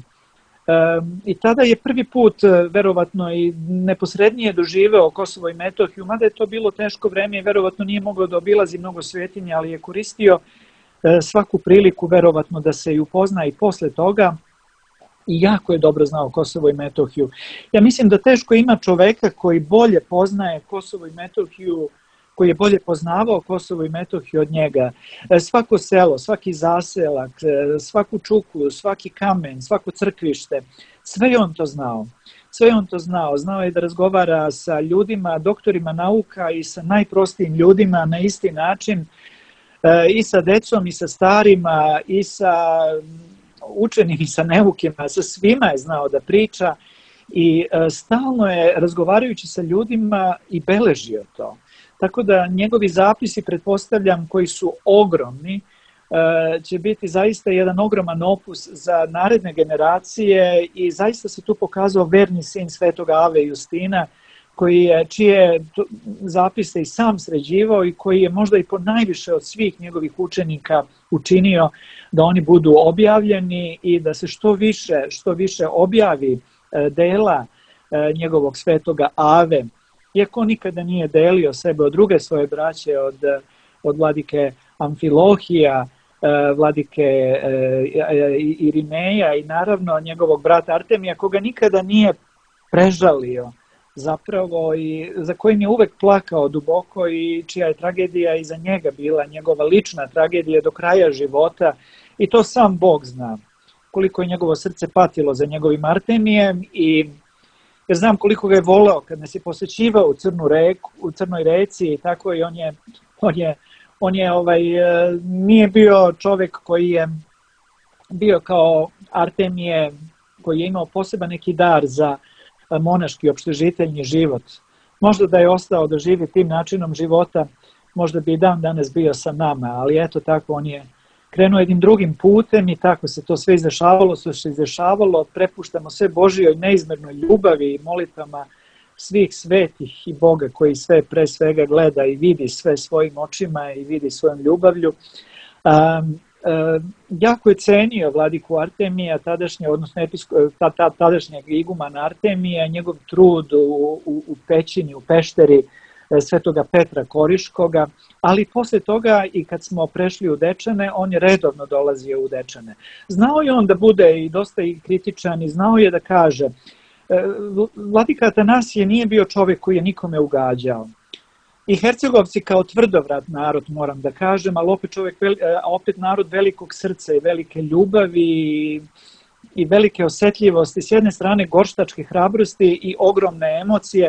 Um, I tada je prvi put, verovatno i neposrednije doživeo Kosovo i Metohiju, mada je to bilo teško vreme i verovatno nije mogao da obilazi mnogo svetinja, ali je koristio uh, svaku priliku verovatno da se i upozna i posle toga i jako je dobro znao Kosovo i Metohiju. Ja mislim da teško ima čoveka koji bolje poznaje Kosovo i Metohiju, koji je bolje poznavao Kosovo i Metohiju od njega. Svako selo, svaki zaselak, svaku čuku, svaki kamen, svako crkvište, sve je on to znao. Sve je on to znao. Znao je da razgovara sa ljudima, doktorima nauka i sa najprostijim ljudima na isti način, i sa decom, i sa starima, i sa učenim, i sa neukima, sa svima je znao da priča i stalno je, razgovarajući sa ljudima, i beležio to. Tako da njegovi zapisi, pretpostavljam, koji su ogromni, će biti zaista jedan ogroman opus za naredne generacije i zaista se tu pokazao verni sin svetog Ave Justina, koji je, čije zapise i sam sređivao i koji je možda i po najviše od svih njegovih učenika učinio da oni budu objavljeni i da se što više, što više objavi dela njegovog svetoga Ave. Iako nikada nije delio sebe od druge svoje braće, od, od vladike Amfilohija, vladike Irineja i naravno njegovog brata Artemija, koga nikada nije prežalio zapravo i za kojim je uvek plakao duboko i čija je tragedija iza njega bila, njegova lična tragedija do kraja života i to sam Bog zna. Koliko je njegovo srce patilo za njegovim Artemijem i jer znam koliko ga je voleo kad nas je posećivao u Crnu reku, u Crnoj reci i tako i on je, on je, on je ovaj, nije bio čovjek koji je bio kao Artemije, koji je imao poseban neki dar za monaški opštežiteljni život. možda da je ostao da živi tim načinom života, možda bi i dan danas bio sa nama, ali eto tako on je krenuo jednim drugim putem i tako se to sve izdešavalo, sve se izdešavalo, prepuštamo sve Božijoj neizmernoj ljubavi i molitvama svih svetih i Boga koji sve pre svega gleda i vidi sve svojim očima i vidi svojom ljubavlju. Um, um, jako je cenio vladiku Artemija, tadašnje, odnosno episko, ta, ta, tadašnjeg igumana Artemija, njegov trud u, u, u pećini, u pešteri Svetoga Petra Koriškoga, ali posle toga i kad smo prešli u Dečane, on je redovno dolazio u Dečane. Znao je on da bude i dosta i kritičan i znao je da kaže, vladika Atanasije nije bio čovjek koji je nikome ugađao. I Hercegovci kao tvrdovrat narod, moram da kažem, ali opet, čovjek, opet narod velikog srca i velike ljubavi i, i velike osjetljivosti, s jedne strane gorštačke hrabrosti i ogromne emocije.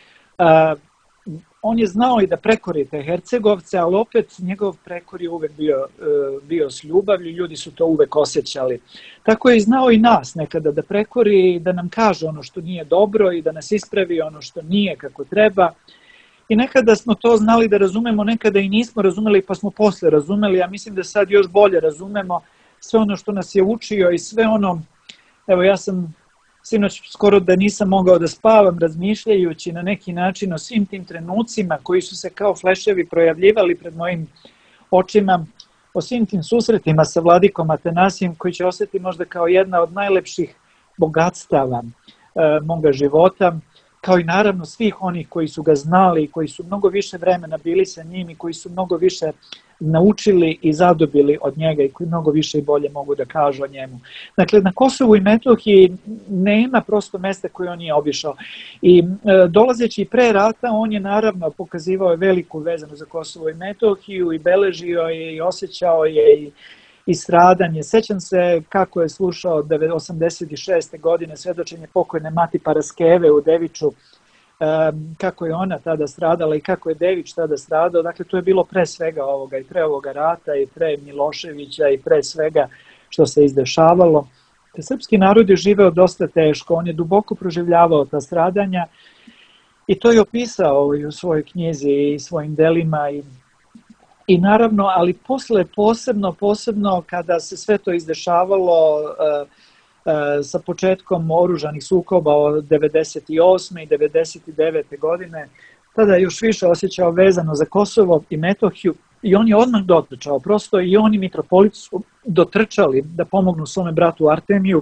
On je znao i da prekori te Hercegovce, ali opet njegov prekor je uvek bio, bio s ljubavlju, ljudi su to uvek osjećali. Tako je i znao i nas nekada da prekori, da nam kaže ono što nije dobro i da nas ispravi ono što nije kako treba. I nekada smo to znali da razumemo, nekada i nismo razumeli pa smo posle razumeli, a mislim da sad još bolje razumemo sve ono što nas je učio i sve ono, evo ja sam sinoć skoro da nisam mogao da spavam razmišljajući na neki način o svim tim trenucima koji su se kao fleševi projavljivali pred mojim očima, o svim tim susretima sa vladikom Atanasijem koji će osjetiti možda kao jedna od najlepših bogatstava e, moga života, kao i naravno svih onih koji su ga znali i koji su mnogo više vremena bili sa njim i koji su mnogo više naučili i zadobili od njega i koji mnogo više i bolje mogu da kažu o njemu. Dakle, na Kosovu i Metohiji nema prosto mesta koje on nije obišao. I e, dolazeći pre rata, on je naravno pokazivao je veliku vezanu za Kosovo i Metohiju i beležio je i osjećao je i, i stradanje. Sećam se kako je slušao osamdeset šeste godine svedočenje pokojne Mati Paraskeve u Deviču, kako je ona tada stradala i kako je Dević tada stradao. Dakle, to je bilo pre svega ovoga i pre ovoga rata i pre Miloševića i pre svega što se izdešavalo. Te srpski narod je živeo dosta teško, on je duboko proživljavao ta stradanja i to je opisao i u svojoj knjizi i svojim delima i, i naravno, ali posle posebno, posebno kada se sve to izdešavalo uh, sa početkom oružanih sukoba od devedeset osme i devedeset devete godine, tada je još više osjećao vezano za Kosovo i Metohiju i on je odmah dotrčao, prosto i on i mitropolit su dotrčali da pomognu svome bratu Artemiju.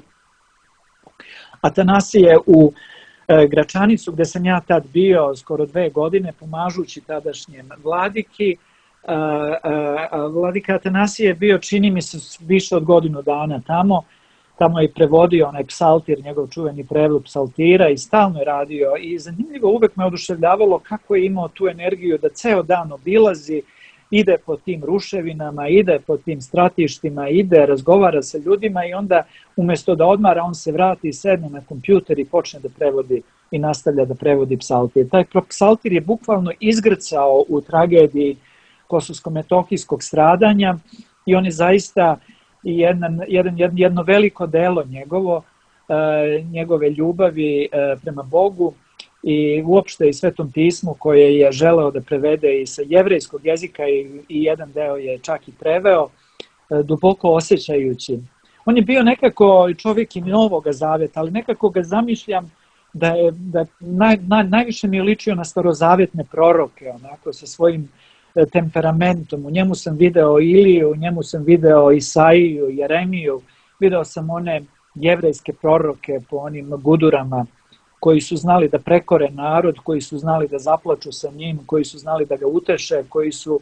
Atanasije u e, Gračanicu, gde sam ja tad bio skoro dve godine, pomažući tadašnjem vladiki. A, a, a, vladika Atanasije je bio, čini mi se, više od godinu dana tamo. Tamo je prevodio onaj psaltir, njegov čuveni prevod psaltira i stalno je radio. I zanimljivo, uvek me oduševljavalo kako je imao tu energiju da ceo dan obilazi, ide po tim ruševinama, ide po tim stratištima, ide, razgovara sa ljudima i onda umjesto da odmara, on se vrati i sedne na kompjuter i počne da prevodi i nastavlja da prevodi psaltir. Taj psaltir je bukvalno izgrcao u tragediji kosovsko-metohijskog stradanja i on je zaista i jedan, jedan, jedno veliko delo njegovo, e, njegove ljubavi e, prema Bogu i uopšte i Svetom pismu koje je želeo da prevede i sa jevrejskog jezika i, i jedan deo je čak i preveo, e, duboko osjećajući. On je bio nekako čovjek i Novoga Zaveta, ali nekako ga zamišljam da je da naj, naj, najviše mi je ličio na starozavetne proroke, onako sa svojim temperamentom. U njemu sam video Iliju, u njemu sam video Isaiju, Jeremiju, video sam one jevrejske proroke po onim gudurama koji su znali da prekore narod, koji su znali da zaplaču sa njim, koji su znali da ga uteše, koji su,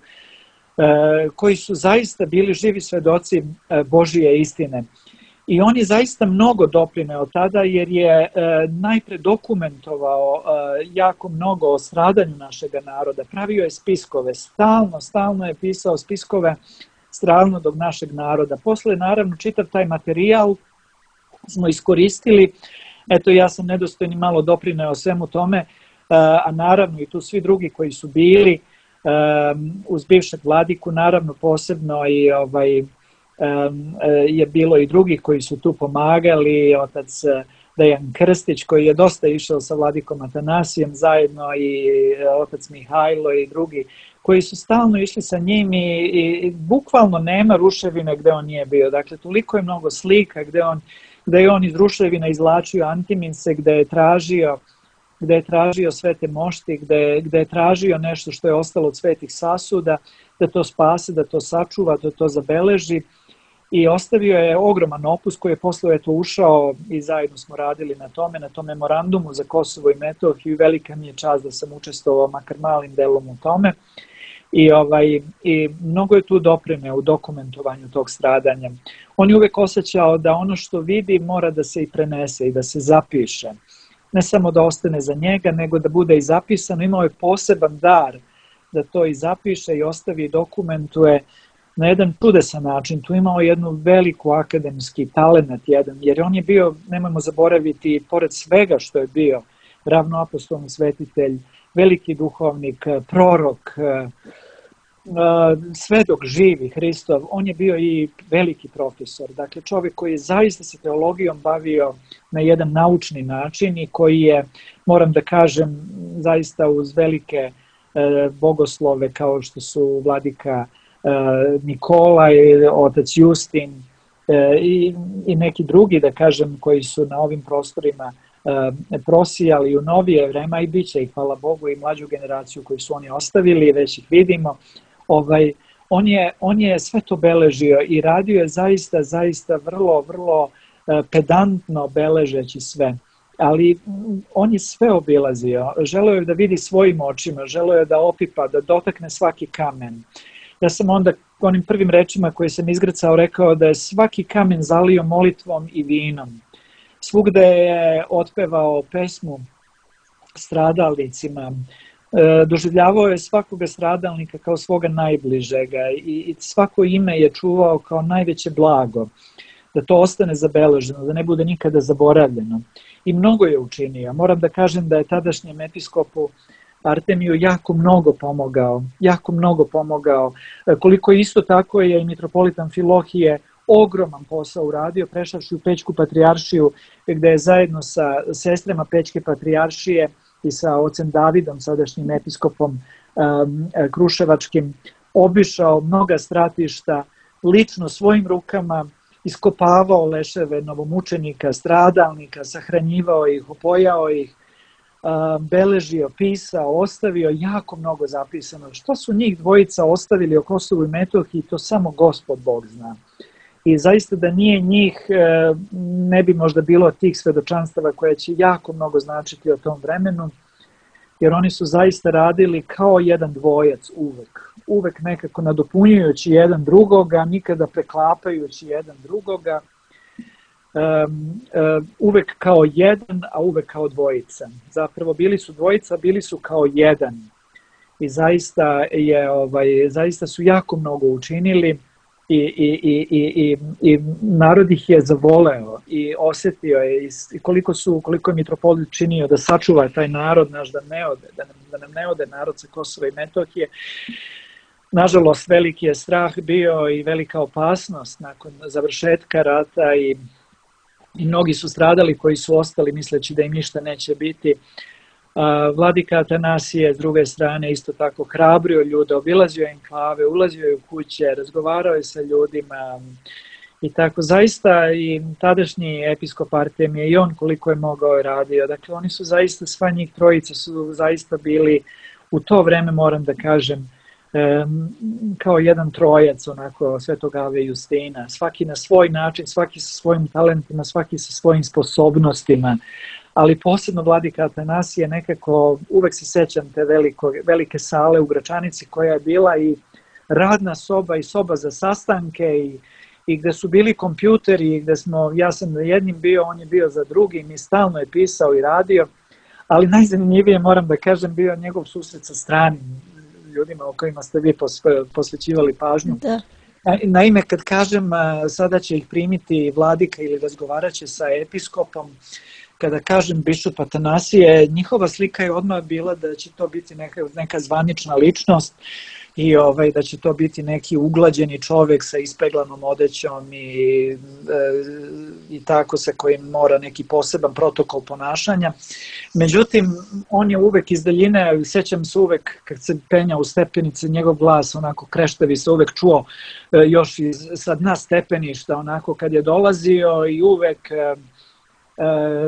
eh, koji su zaista bili živi svedoci eh, Božije istine. I on je zaista mnogo doprineo tada jer je e, najpre dokumentovao e, jako mnogo o stradanju našega naroda. Pravio je spiskove, stalno, stalno je pisao spiskove stradalnog našeg naroda. Posle, naravno, čitav taj materijal smo iskoristili. Eto, ja sam nedostojni malo doprineo svemu tome, e, a naravno i tu svi drugi koji su bili e, uz bivšeg vladiku, naravno posebno i ovaj... je bilo i drugih koji su tu pomagali, otac Dejan Krstić koji je dosta išao sa vladikom Atanasijem zajedno i otac Mihajlo i drugi koji su stalno išli sa njim i, i bukvalno nema ruševine gde on nije bio. Dakle, toliko je mnogo slika gde, on, gde je on iz ruševina izvlačio antiminse, gde je tražio gde je tražio svete mošti, gde, gde je tražio nešto što je ostalo od svetih sasuda, da to spase, da to sačuva, da to zabeleži. I ostavio je ogroman opus koji je posle eto ušao i zajedno smo radili na tome, na tom memorandumu za Kosovo i Metohiju. Velika mi je čast da sam učestvovao makar malim delom u tome. I, ovaj, i mnogo je tu doprineo u dokumentovanju tog stradanja. On je uvek osjećao da ono što vidi mora da se i prenese i da se zapiše. Ne samo da ostane za njega, nego da bude i zapisano. Imao je poseban dar da to i zapiše i ostavi i dokumentuje na jedan čudesan način. Tu imao jednu veliku akademski talenat jedan, jer on je bio, nemojmo zaboraviti, pored svega što je bio, ravnoapostolni svetitelj, veliki duhovnik, prorok, svedok živi Hristov, on je bio i veliki profesor. Dakle, čovjek koji je zaista se teologijom bavio na jedan naučni način i koji je, moram da kažem, zaista uz velike bogoslove kao što su vladika Nikola i otac Justin i, i neki drugi, da kažem, koji su na ovim prostorima prosijali u novije vrema i bit će ih, hvala Bogu, i mlađu generaciju koju su oni ostavili, već ih vidimo. Ovaj, on, je, on je sve to beležio i radio je zaista, zaista vrlo, vrlo pedantno beležeći sve. Ali on je sve obilazio, želeo je da vidi svojim očima, želeo je da opipa, da dotakne svaki kamen. Ja sam onda onim prvim rečima koje sam izgrcao rekao da je svaki kamen zalio molitvom i vinom. Svugde je otpevao pesmu stradalnicima, doživljavao je svakoga stradalnika kao svoga najbližega i svako ime je čuvao kao najveće blago, da to ostane zabeleženo, da ne bude nikada zaboravljeno. I mnogo je učinio. Moram da kažem da je tadašnjem episkopu Artemiju jako mnogo pomogao, jako mnogo pomogao. Koliko isto tako je i mitropolitan Filohije ogroman posao uradio, prešavši u Pećku patrijaršiju, gde je zajedno sa sestrama Pećke patrijaršije i sa ocem Davidom, sadašnjim episkopom um, Kruševačkim, obišao mnoga stratišta, lično svojim rukama iskopavao leševe novomučenika, stradalnika, sahranjivao ih, opojao ih, um, beležio, pisao, ostavio jako mnogo zapisano. Što su njih dvojica ostavili o Kosovu i Metohiji, to samo Gospod Bog zna. I zaista da nije njih, ne bi možda bilo tih svedočanstava koje će jako mnogo značiti o tom vremenu, jer oni su zaista radili kao jedan dvojac uvek. Uvek nekako nadopunjujući jedan drugoga, nikada preklapajući jedan drugoga, uvek kao jedan, a uvek kao dvojica. Zapravo bili su dvojica, bili su kao jedan. I zaista, je, ovaj, zaista su jako mnogo učinili. I, i, i, i, i narod ih je zavoleo i osjetio je i koliko, su, koliko je mitropolit činio da sačuva taj narod naš, da ne ode, da nam, da nam ne ode narod sa Kosova i Metohije. Nažalost, veliki je strah bio i velika opasnost nakon završetka rata i, i mnogi su stradali koji su ostali misleći da im ništa neće biti. Vladika Atanasije s druge strane isto tako hrabrio ljude, obilazio enklave, ulazio je u kuće, razgovarao je sa ljudima i tako zaista i tadašnji episkop Artemije i on koliko je mogao je radio. Dakle, oni su zaista, sva njih trojica su zaista bili u to vreme, moram da kažem, kao jedan trojac, onako, Svetog Ave Justina, svaki na svoj način, svaki sa svojim talentima, svaki sa svojim sposobnostima. Ali posebno vladika Atanasije, nekako uvek se sećam te veliko, velike sale u Gračanici koja je bila i radna soba i soba za sastanke i, i gde su bili kompjuteri i gde smo, ja sam za jednim bio, on je bio za drugim i stalno je pisao i radio, ali najzanimljivije, moram da kažem, bio njegov susret sa stranim ljudima o kojima ste vi posvećivali pažnju. Da. Naime, kad kažem sada će ih primiti vladika ili razgovarat će sa episkopom, kada kažem bišup Atanasije, njihova slika je odmah bila da će to biti neka, neka zvanična ličnost i ovaj, da će to biti neki uglađeni čovjek sa ispeglanom odećom i, i tako sa kojim mora neki poseban protokol ponašanja. Međutim, on je uvek iz daljine, sjećam se uvek kad se penja u stepenice, njegov glas onako kreštevi se uvek čuo još iz, sa dna stepeništa, onako kad je dolazio i uvek Uh,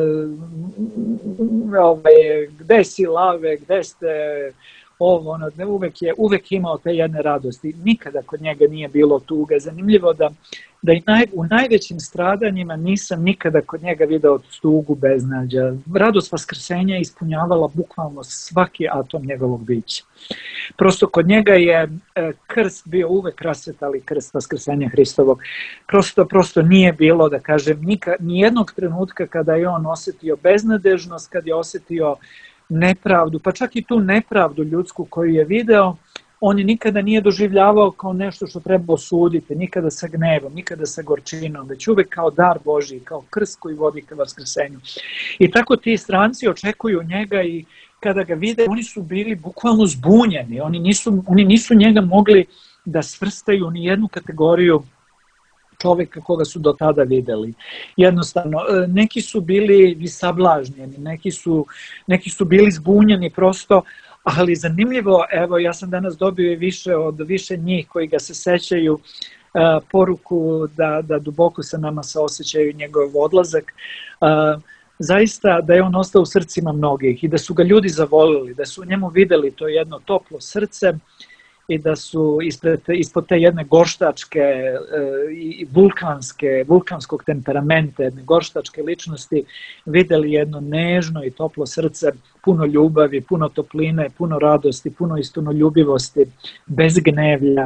ovaj, gde si Lave, gde ste ovo, ono, uvek je uvek imao te jedne radosti, nikada kod njega nije bilo tuge. Zanimljivo da, da i naj, u najvećim stradanjima nisam nikada kod njega video tugu, beznađa. Radost vaskrsenja ispunjavala bukvalno svaki atom njegovog bića. Prosto kod njega je krst bio uvek rasvetali krst vaskrsenja Hristovog. Prosto, prosto nije bilo, da kažem, nika, nijednog trenutka kada je on osjetio beznadežnost, kad je osjetio nepravdu, pa čak i tu nepravdu ljudsku koju je video, on je nikada nije doživljavao kao nešto što treba osuditi, nikada sa gnevom, nikada sa gorčinom, već uvek kao dar Božji, kao krst koji vodi ka vaskrsenju. I tako ti stranci očekuju njega i kada ga vide, oni su bili bukvalno zbunjeni, oni nisu, oni nisu njega mogli da svrstaju ni jednu kategoriju čovjeka koga su do tada videli. Jednostavno, neki su bili sablažnjeni, neki su, neki su bili zbunjeni prosto, ali zanimljivo, evo ja sam danas dobio više od više njih koji ga se sećaju, uh, poruku da, da duboko sa nama saosećaju njegov odlazak. Uh, zaista da je on ostao u srcima mnogih i da su ga ljudi zavolili, da su u njemu videli to jedno toplo srce i da su ispred, ispod te jedne gorštačke i vulkanske, vulkanskog temperamenta, jedne gorštačke ličnosti videli jedno nežno i toplo srce, puno ljubavi, puno topline, puno radosti, puno istinoljubivosti, bez gnevlja,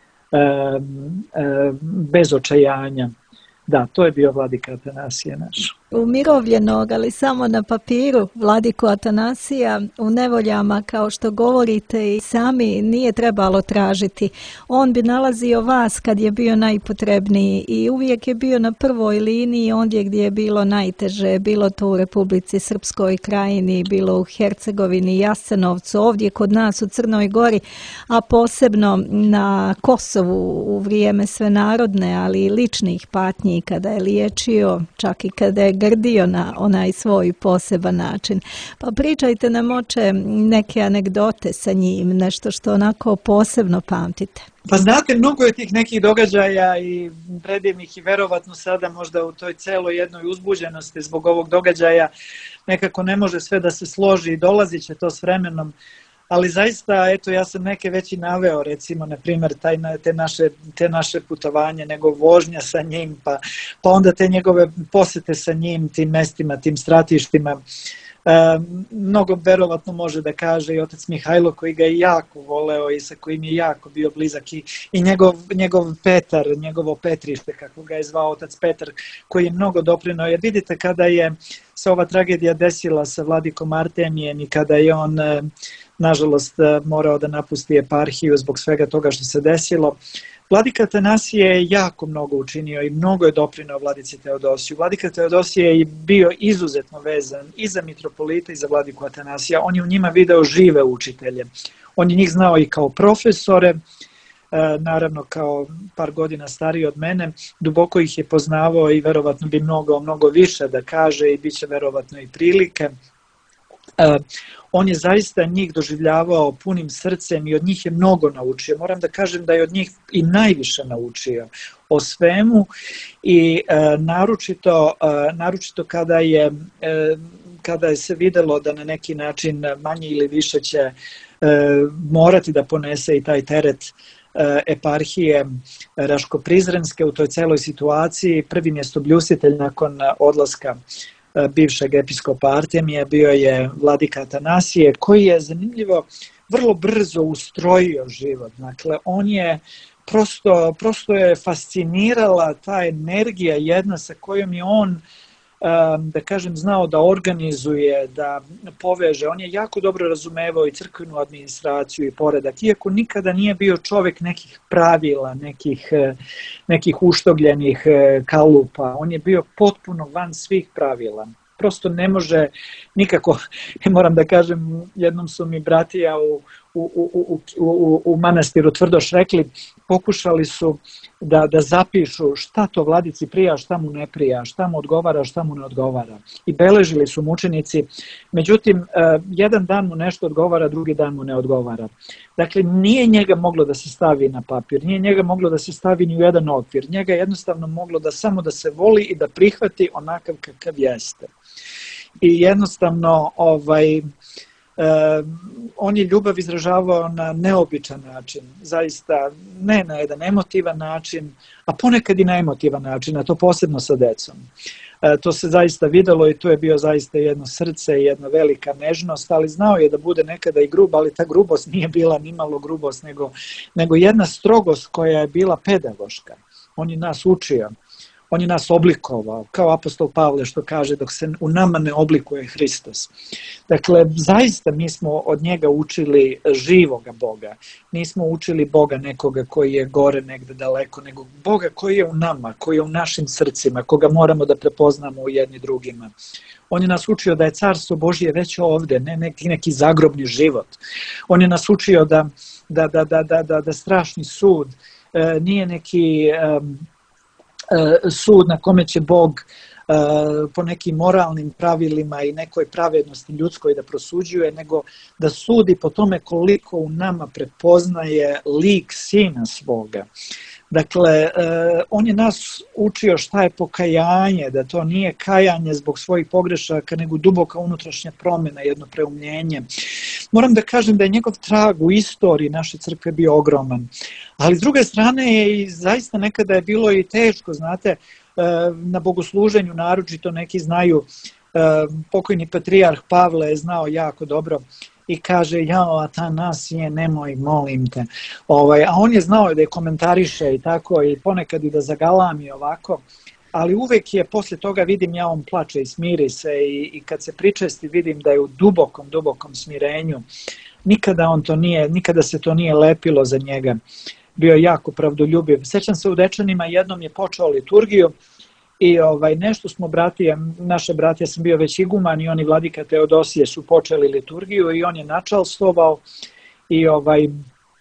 bez očajanja. Da, to je bio vladika Atanasije naš. Umirovljenog, ali samo na papiru, vladiku Atanasija u nevoljama, kao što govorite i sami, nije trebalo tražiti. On bi nalazio vas kad je bio najpotrebniji i uvijek je bio na prvoj liniji, ondje gdje je bilo najteže, bilo to u Republici Srpskoj Krajini, bilo u Hercegovini, Jasenovcu, ovdje kod nas u Crnoj Gori, a posebno na Kosovu u vrijeme svenarodne, ali i ličnih patnji, kada je liječio, čak i kada je grdio na onaj svoj poseban način. Pa pričajte nam oče neke anegdote sa njim, nešto što onako posebno pamtite. Pa znate, mnogo je tih nekih događaja i predivnih i verovatno sada možda u toj celoj jednoj uzbuđenosti zbog ovog događaja nekako ne može sve da se složi i dolazit će to s vremenom. Ali zaista, eto, ja sam neke već i naveo, recimo, na primjer, taj, te, naše, te naše putovanje, nego vožnja sa njim, pa, pa onda te njegove posete sa njim, tim mestima, tim stratištima. E, mnogo verovatno može da kaže i otac Mihajlo koji ga je jako voleo i sa kojim je jako bio blizak i, i njegov, njegov Petar, njegovo Petrište, kako ga je zvao otac Petar, koji je mnogo doprinao. Jer vidite, kada je se ova tragedija desila sa vladikom Artemijem i kada je on nažalost morao da napusti eparhiju zbog svega toga što se desilo, vladika Atanasije je jako mnogo učinio i mnogo je doprinao vladici Teodosiju. Vladika Teodosije je bio izuzetno vezan i za mitropolita i za vladiku Atanasija. On je u njima video žive učitelje. On je njih znao i kao profesore, naravno kao par godina stariji od mene, duboko ih je poznavao i verovatno bi mnogo, mnogo više da kaže i bit će verovatno i prilike. On je zaista njih doživljavao punim srcem i od njih je mnogo naučio. Moram da kažem da je od njih i najviše naučio o svemu i uh, naročito, uh, naročito kada je, uh, kada je se videlo da na neki način manje ili više će uh, morati da ponese i taj teret uh, eparhije Raško-Prizrenske u toj celoj situaciji. Prvi mjestobljusitelj nakon odlaska bivšeg episkopa Artemija bio je vladika Atanasije, koji je, zanimljivo, vrlo brzo ustrojio život. Dakle, on je prosto, prosto je fascinirala ta energija jedna sa kojom je on, da kažem, znao da organizuje, da poveže. On je jako dobro razumevao i crkvenu administraciju i poredak, iako nikada nije bio čovjek nekih pravila, nekih, nekih uštogljenih kalupa. On je bio potpuno van svih pravila. prosto ne može nikako, moram da kažem, jednom su mi bratija u, u, u, u, u manastiru Tvrdoš rekli, pokušali su da, da zapišu šta to vladici prija, šta mu ne prija, šta mu odgovara, šta mu ne odgovara. I beležili su mučenici, međutim, jedan dan mu nešto odgovara, drugi dan mu ne odgovara. Dakle, nije njega moglo da se stavi na papir, nije njega moglo da se stavi ni u jedan okvir, njega je jednostavno moglo da samo da se voli i da prihvati onakav kakav jeste. I jednostavno, ovaj, Uh, on je ljubav izražavao na neobičan način, zaista ne na jedan emotivan način, a ponekad i na emotivan način, a to posebno sa decom. Uh, to se zaista videlo i to je bio zaista jedno srce i jedna velika nežnost, ali znao je da bude nekada i grub, ali ta grubost nije bila ni malo grubost, nego, nego jedna strogost koja je bila pedagoška. On je nas učio. On je nas oblikovao, kao apostol Pavle što kaže, dok se u nama ne oblikuje Hristos. Dakle, zaista mi smo od njega učili živoga Boga. Nismo učili Boga nekoga koji je gore negde daleko, nego Boga koji je u nama, koji je u našim srcima, koga moramo da prepoznamo u jedni drugima. On je nas učio da je carstvo Božje već ovde, ne neki, neki zagrobni život. On je nas učio da, da, da, da, da, da, da strašni sud e, nije neki... E, sud na kome će Bog po nekim moralnim pravilima i nekoj pravednosti ljudskoj da prosuđuje, nego da sudi po tome koliko u nama prepoznaje lik Sina svoga. Dakle, on je nas učio šta je pokajanje, da to nije kajanje zbog svojih pogrešaka, nego duboka unutrašnja promjena, jedno preumljenje. Moram da kažem da je njegov trag u istoriji naše crkve bio ogroman, ali s druge strane je i zaista nekada je bilo i teško, znate, na bogosluženju naročito neki znaju, pokojni patrijarh Pavle je znao jako dobro i kaže, jao, Atanasije, nemoj, molim te. Ovaj, a on je znao da je komentariše i tako, i ponekad i da zagalami ovako, ali uvek je, posle toga vidim ja, on plače i smiri se i, i kad se pričesti vidim da je u dubokom, dubokom smirenju. Nikada, on to nije, nikada se to nije lepilo za njega. Bio je jako pravdoljubiv. Sećam se u Dečanima, jednom je počeo liturgiju i ovaj, nešto smo bratije, naše bratije, sam bio već iguman i oni vladika Teodosije su počeli liturgiju i on je načalstvovao i, ovaj,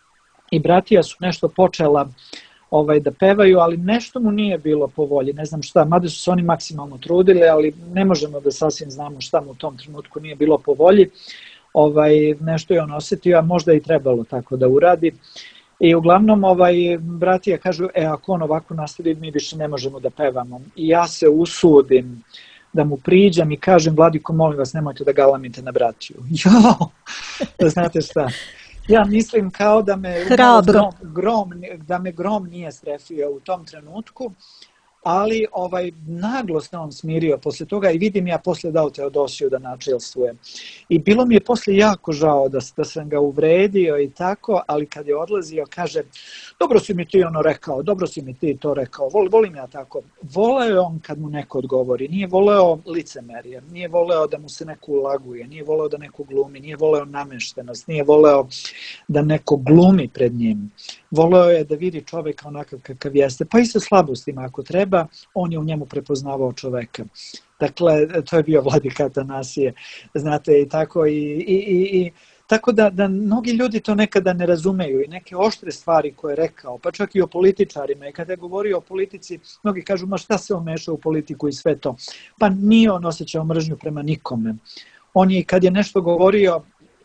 i bratija su nešto počela ovaj, da pevaju, ali nešto mu nije bilo po volji, ne znam šta, mada su se oni maksimalno trudili, ali ne možemo da sasvim znamo šta mu u tom trenutku nije bilo po volji. Ovaj, nešto je on osjetio, a možda i trebalo tako da uradi. I uglavnom ovaj, bratija kažu, e ako on ovako nastavi, mi više ne možemo da pevamo. I ja se usudim da mu priđam i kažem, vladiko, molim vas, nemojte da galamite na bratiju. Jo, da znate šta. Ja mislim kao da me grom, grom, da me grom nije strefio u tom trenutku, ali ovaj, naglo se on smirio posle toga i vidim ja posle dao Teodosiju da načelstvuje. I bilo mi je posle jako žao da, da sam ga uvredio i tako, ali kad je odlazio kaže, dobro si mi ti ono rekao, dobro si mi ti to rekao, Vol, volim ja tako. Voleo je on kad mu neko odgovori, nije voleo licemerje, nije voleo da mu se neko ulaguje, nije voleo da neko glumi, nije voleo nameštenost, nije voleo da neko glumi pred njim. Voleo je da vidi čoveka onakav kakav jeste, pa i sa slabostima ako treba, on je u njemu prepoznavao čoveka. Dakle, to je bio vladika Atanasije, znate, i tako, i, i, i, i tako da, da mnogi ljudi to nekada ne razumeju i neke oštre stvari koje je rekao, pa čak i o političarima. I kada je govorio o politici, mnogi kažu, ma šta se on mešao u politiku i sve to. Pa nije on osjećao mržnju prema nikome. On je, kad je nešto govorio,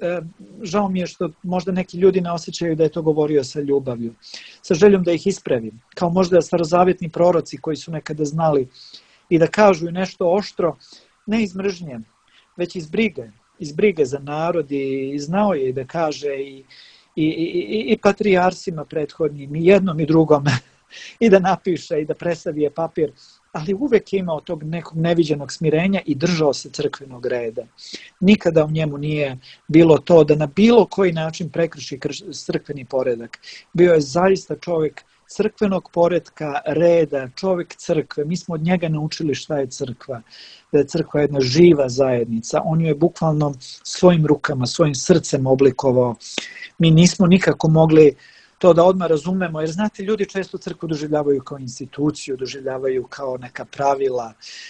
žao mi je što možda neki ljudi ne osjećaju da je to govorio sa ljubavlju, sa željom da ih ispravi, kao možda starozavjetni proroci koji su nekada znali i da kažu nešto oštro, ne iz mržnje, već iz brige, iz brige za narod i znao je da kaže i, i, i, i patrijarsima prethodnim, i jednom i drugom, i da napiše i da presavije papir, ali uvek je imao tog nekog neviđenog smirenja i držao se crkvenog reda. Nikada u njemu nije bilo to da na bilo koji način prekrši crkveni poredak. Bio je zaista čovjek crkvenog poretka, reda, čovjek crkve. Mi smo od njega naučili šta je crkva, da je crkva jedna živa zajednica. On ju je bukvalno svojim rukama, svojim srcem oblikovao. Mi nismo nikako mogli to da odmah razumemo, jer znate, ljudi često crkvu doživljavaju kao instituciju, doživljavaju kao neka pravila.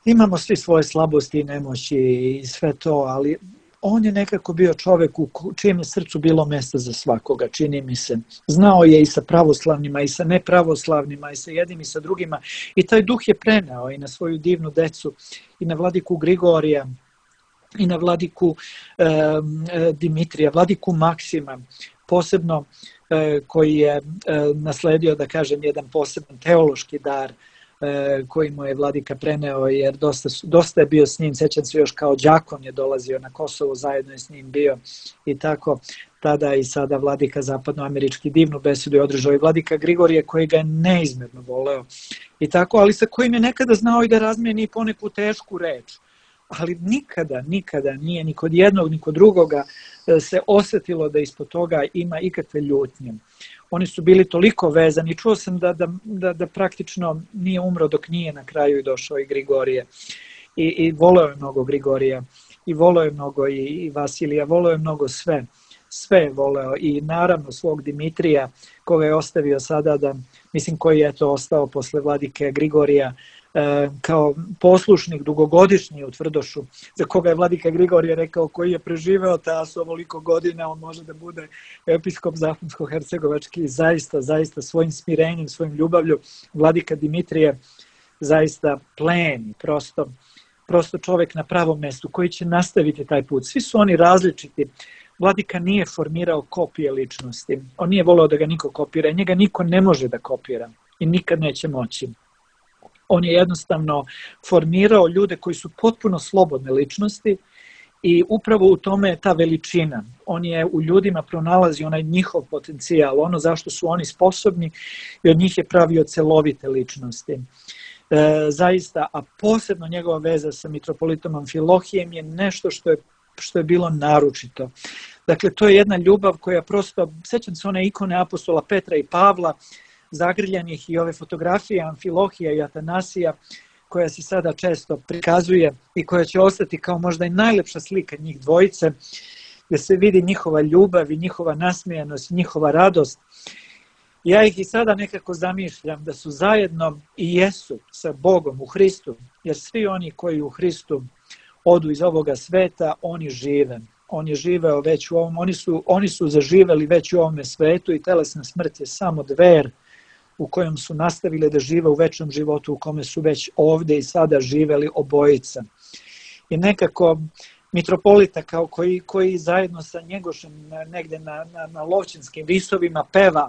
imamo svi svoje slabosti i nemoći i sve to, ali on je nekako bio čovjek u čijem je srcu bilo mjesta za svakoga, čini mi se. Znao je i sa pravoslavnima i sa nepravoslavnima i sa jednim i sa drugima i taj duh je preneo i na svoju divnu decu i na vladiku Grigorija i na vladiku e, Dimitrija, vladiku Maksima, posebno e, koji je e, nasledio, da kažem, jedan poseban teološki dar e, koji mu je vladika preneo, jer dosta, dosta je bio s njim, sećam se još kao đakon je dolazio na Kosovo, zajedno je s njim bio i tako, tada i sada vladika zapadnoamerički divnu besedu je održao i vladika Grigorije koji ga je neizmjerno voleo i tako, ali sa kojim je nekada znao i da razmijeni poneku tešku reč. Ali nikada, nikada nije ni kod jednog, ni kod drugoga se osjetilo da ispod toga ima ikakve ljutnje. Oni su bili toliko vezani, čuo sam da, da, da, da praktično nije umro dok nije na kraju i došao i Grigorije. I, i voleo je mnogo Grigorija, i voleo je mnogo i, i Vasilija, voleo je mnogo sve. Sve je voleo i naravno svog Dimitrija, koga je ostavio sada, da mislim koji je to ostao posle vladike Grigorija, kao poslušnik dugogodišnji u Tvrdošu, za koga je vladika Grigorije rekao koji je preživeo tas ovoliko godina, on može da bude episkop Zahumsko-hercegovački. Zaista, zaista svojim smirenjem, svojim ljubavlju vladika Dimitrije zaista pleni, prosto, prosto čovjek na pravom mjestu koji će nastaviti taj put. Svi su oni različiti. Vladika nije formirao kopije ličnosti. On nije voleo da ga niko kopira i njega niko ne može da kopira i nikad neće moći. On je jednostavno formirao ljude koji su potpuno slobodne ličnosti i upravo u tome je ta veličina. On je u ljudima pronalazio onaj njihov potencijal, ono zašto su oni sposobni i od njih je pravio celovite ličnosti. E, zaista, a posebno njegova veza sa mitropolitom Amfilohijem je nešto što je, što je bilo naročito. Dakle, to je jedna ljubav koja prosto, sećam se one ikone apostola Petra i Pavla, zagrljanih i ove fotografije Amfilohija i Atanasija koja se sada često prikazuje i koja će ostati kao možda i najlepša slika njih dvojice, gdje se vidi njihova ljubav i njihova nasmijanost, njihova radost. Ja ih i sada nekako zamišljam da su zajedno i jesu sa Bogom u Hristu, jer svi oni koji u Hristu odu iz ovoga sveta, oni žive. On je živeo već u ovom, oni su, oni su zaživeli već u ovome svetu i telesna smrt je samo dver u kojem su nastavili da žive u večnom životu u kome su već ovdje i sada živeli obojica. I nekako mitropolita kao koji, koji zajedno sa Njegošem negdje na, na, na Lovćinskim visovima peva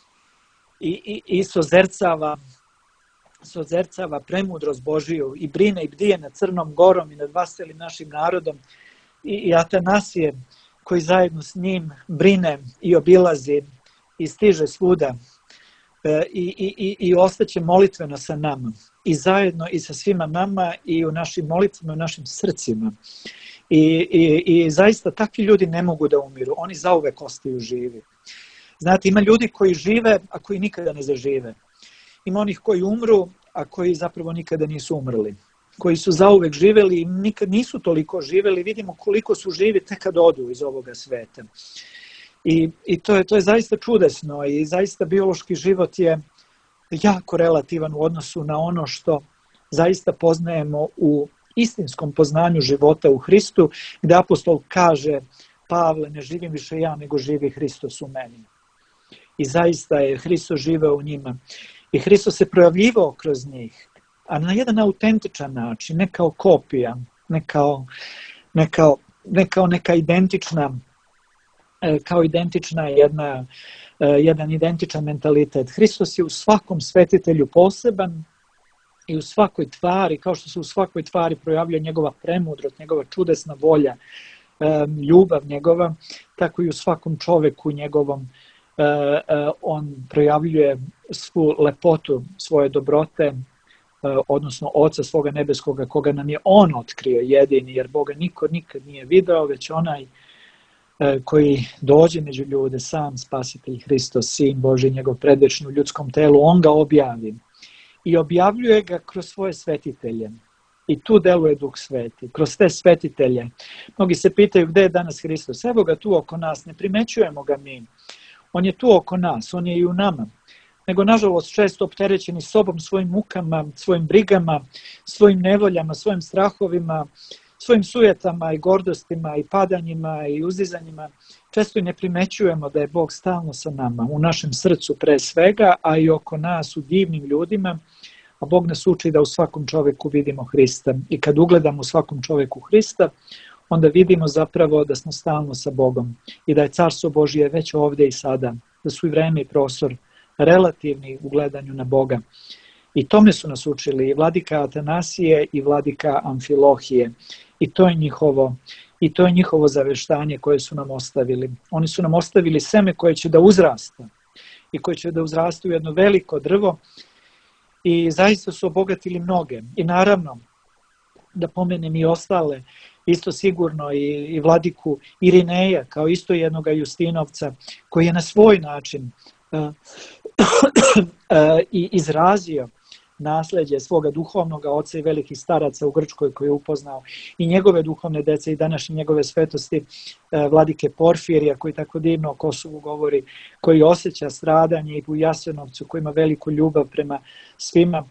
i, i, i sozercava, sozercava premudrost Božiju i brine i bdije nad Crnom Gorom i nad vaselim našim narodom i, i Atanasije koji zajedno s njim brine i obilazi i stiže svuda. I, i, i ostaće molitveno sa nama i zajedno i sa svima nama i u našim molitvama, u našim srcima. I, i, i zaista takvi ljudi ne mogu da umiru, oni zauvek ostaju živi. Znate, ima ljudi koji žive, a koji nikada ne zažive. Ima onih koji umru, a koji zapravo nikada nisu umrli. Koji su zauvek živeli i nikad nisu toliko živeli, vidimo koliko su živi tek kad odu iz ovoga sveta. I, i to, je, to je zaista čudesno i zaista biološki život je jako relativan u odnosu na ono što zaista poznajemo u istinskom poznanju života u Hristu, gdje apostol kaže: Pavle, ne živim više ja, nego živi Hristos u meni. I zaista je Hristos živeo u njima. I Hristos se projavljivao kroz njih, a na jedan autentičan način, ne kao kopija, ne kao, ne kao, ne kao neka identična kao identična jedna, jedan identičan mentalitet. Hristos je u svakom svetitelju poseban i u svakoj tvari, kao što se u svakoj tvari projavljuje njegova premudrost, njegova čudesna volja, ljubav njegova, tako i u svakom čoveku njegovom on projavljuje svu lepotu svoje dobrote, odnosno Oca svoga nebeskoga, koga nam je on otkrio jedini, jer Boga niko nikad nije video, već onaj koji dođe među ljude, sam spasitelj Hristos, Sin Božji, njegov predvečni u ljudskom telu, on ga objavi. I objavljuje ga kroz svoje svetitelje. I tu deluje Duh Sveti, kroz te svetitelje. Mnogi se pitaju gdje je danas Hristos. Evo ga tu oko nas, ne primećujemo ga mi. On je tu oko nas, on je i u nama. nego nažalost često opterećeni sobom, svojim mukama, svojim brigama, svojim nevoljama, svojim strahovima, svojim sujetama i gordostima i padanjima i uzdizanjima, često i ne primećujemo da je Bog stalno sa nama, u našem srcu pre svega, a i oko nas u divnim ljudima, a Bog nas uči da u svakom čoveku vidimo Hrista. I kad ugledamo u svakom čoveku Hrista, onda vidimo zapravo da smo stalno sa Bogom i da je Carstvo Božje već ovdje i sada, da su i vreme i prostor relativni u gledanju na Boga. I tome su nas učili i vladika Atanasije i vladika Amfilohije. I to je njihovo, i to je njihovo zaveštanje koje su nam ostavili. Oni su nam ostavili seme koje će da uzrasta i koje će da uzraste u jedno veliko drvo i zaista su obogatili mnoge. I naravno, da pomenem i ostale, isto sigurno i, i vladiku Irineja, kao isto jednog Justinovca, koji je na svoj način uh, uh, i izrazio nasleđe svoga duhovnog oca i velikih staraca u Grčkoj koji je upoznao i njegove duhovne dece i današnje njegove svetosti vladike Porfirija koji tako divno o Kosovu govori, koji osjeća stradanje i u Jasenovcu koji ima veliku ljubav prema svima.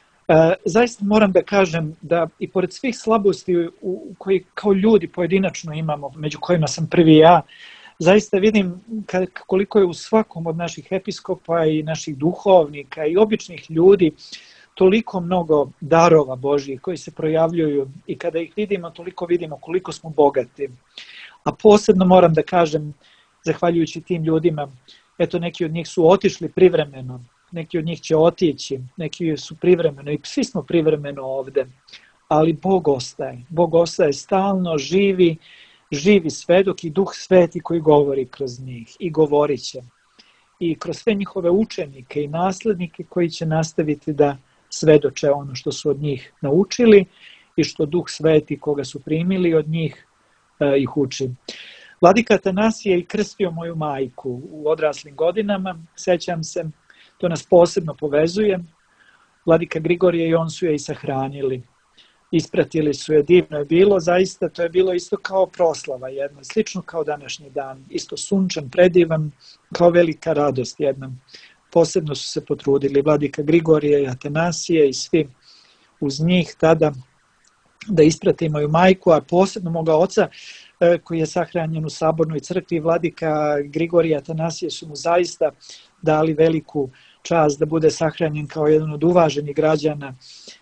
Zaista moram da kažem da i pored svih slabosti koji kao ljudi pojedinačno imamo, među kojima sam prvi ja, zaista vidim koliko je u svakom od naših episkopa i naših duhovnika i običnih ljudi toliko mnogo darova Božjih koji se projavljuju i kada ih vidimo, toliko vidimo koliko smo bogati. A posebno moram da kažem, zahvaljujući tim ljudima, eto neki od njih su otišli privremeno, neki od njih će otići, neki su privremeno i svi smo privremeno ovde, ali Bog ostaje. Bog ostaje stalno, živi, živi svedok i Duh Sveti koji govori kroz njih i govorit će. I kroz sve njihove učenike i naslednike koji će nastaviti da svedoče ono što su od njih naučili i što Duh Sveti koga su primili od njih e, ih uči. Vladika Atanasije i krstio moju majku u odraslim godinama, sećam se, to nas posebno povezuje. Vladika Grigorije i on su je i sahranili. Ispratili su je, divno je bilo, zaista to je bilo isto kao proslava jedna, slično kao današnji dan, isto sunčan, predivan, kao velika radost jedna. Posebno su se potrudili vladika Grigorije i Atanasije i svi uz njih tada da isprate moju majku, a posebno moga oca koji je sahranjen u Sabornoj crkvi. Vladika Grigorije i Atanasije su mu zaista dali veliku čast da bude sahranjen kao jedan od uvaženih građana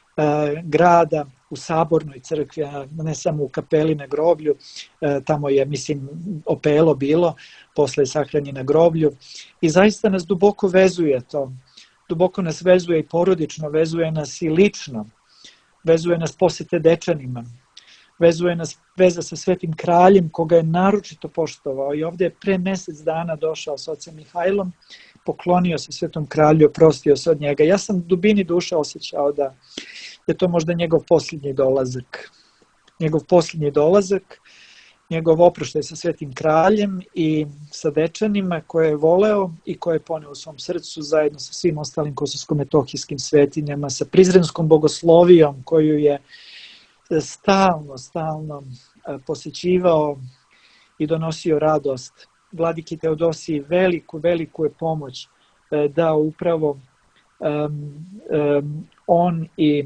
grada u Sabornoj crkvi, a ne samo u kapeli na groblju. Tamo je, mislim, opelo bilo, posle je sahranjen na groblju. I zaista nas duboko vezuje to. Duboko nas vezuje i porodično, vezuje nas i lično. Vezuje nas posete Dečanima. Vezuje nas veza sa Svetim kraljem, koga je naročito poštovao. I ovdje je pre mjesec dana došao s ocem Mihajlom, poklonio se Svetom kralju, oprostio se od njega. Ja sam u dubini duše osjećao da je to možda njegov posljednji dolazak. Njegov posljednji dolazak, njegov oproštaj sa Svetim kraljem i sa Dečanima koje je voleo i koje je poneo u svom srcu zajedno sa svim ostalim kosovsko-metohijskim svetinjama, sa Prizrenskom bogoslovijom koju je stalno, stalno posjećivao i donosio radost. Vladiki Teodosiji veliku, veliku je pomoć dao upravo um, um, on i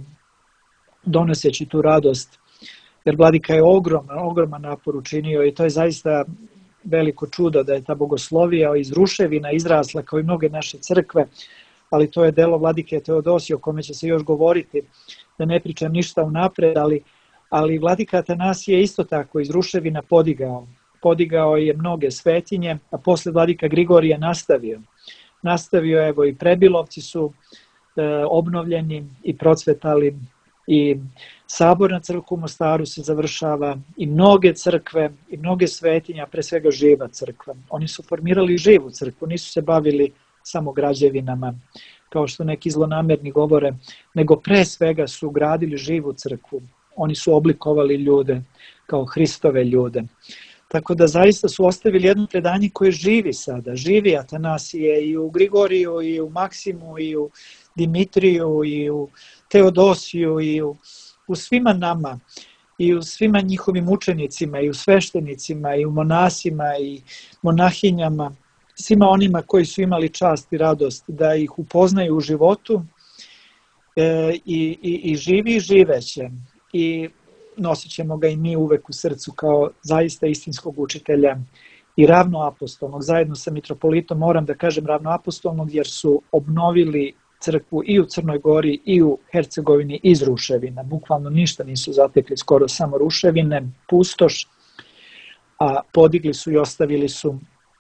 donoseći tu radost, jer vladika je ogroman, ogroman napor učinio i to je zaista veliko čudo da je ta bogoslovija iz ruševina izrasla kao i mnoge naše crkve, ali to je delo vladike Teodosije o kome će se još govoriti, da ne pričam ništa unapred, ali, ali vladika Atanasije je isto tako iz ruševina podigao. Podigao je mnoge svetinje, a posle vladika Grigorije nastavio. Nastavio, evo, i Prebilovci su e, obnovljeni i procvetali, i Sabor na crkvu u Mostaru se završava, i mnoge crkve, i mnoge svetinja, pre svega živa crkva. Oni su formirali živu crkvu, nisu se bavili samo građevinama, kao što neki zlonamerni govore, nego pre svega su gradili živu crkvu. Oni su oblikovali ljude kao Hristove ljude. Tako da zaista su ostavili jedno predanje koje živi sada. Živi Atanasije i u Grigoriju, i u Maksimu, i u Dimitriju, i u Teodosiju, i u, u svima nama, i u svima njihovim učenicima, i u sveštenicima, i u monasima, i monahinjama. svima onima koji su imali čast i radost da ih upoznaju u životu e, i, i, i živi i živeće. I nosit ćemo ga i mi uvek u srcu kao zaista istinskog učitelja i ravnoapostolnog. Zajedno sa mitropolitom moram da kažem ravnoapostolnog jer su obnovili crkvu i u Crnoj Gori i u Hercegovini iz ruševina. Bukvalno ništa nisu zatekli, skoro samo ruševine, pustoš, a podigli su i ostavili su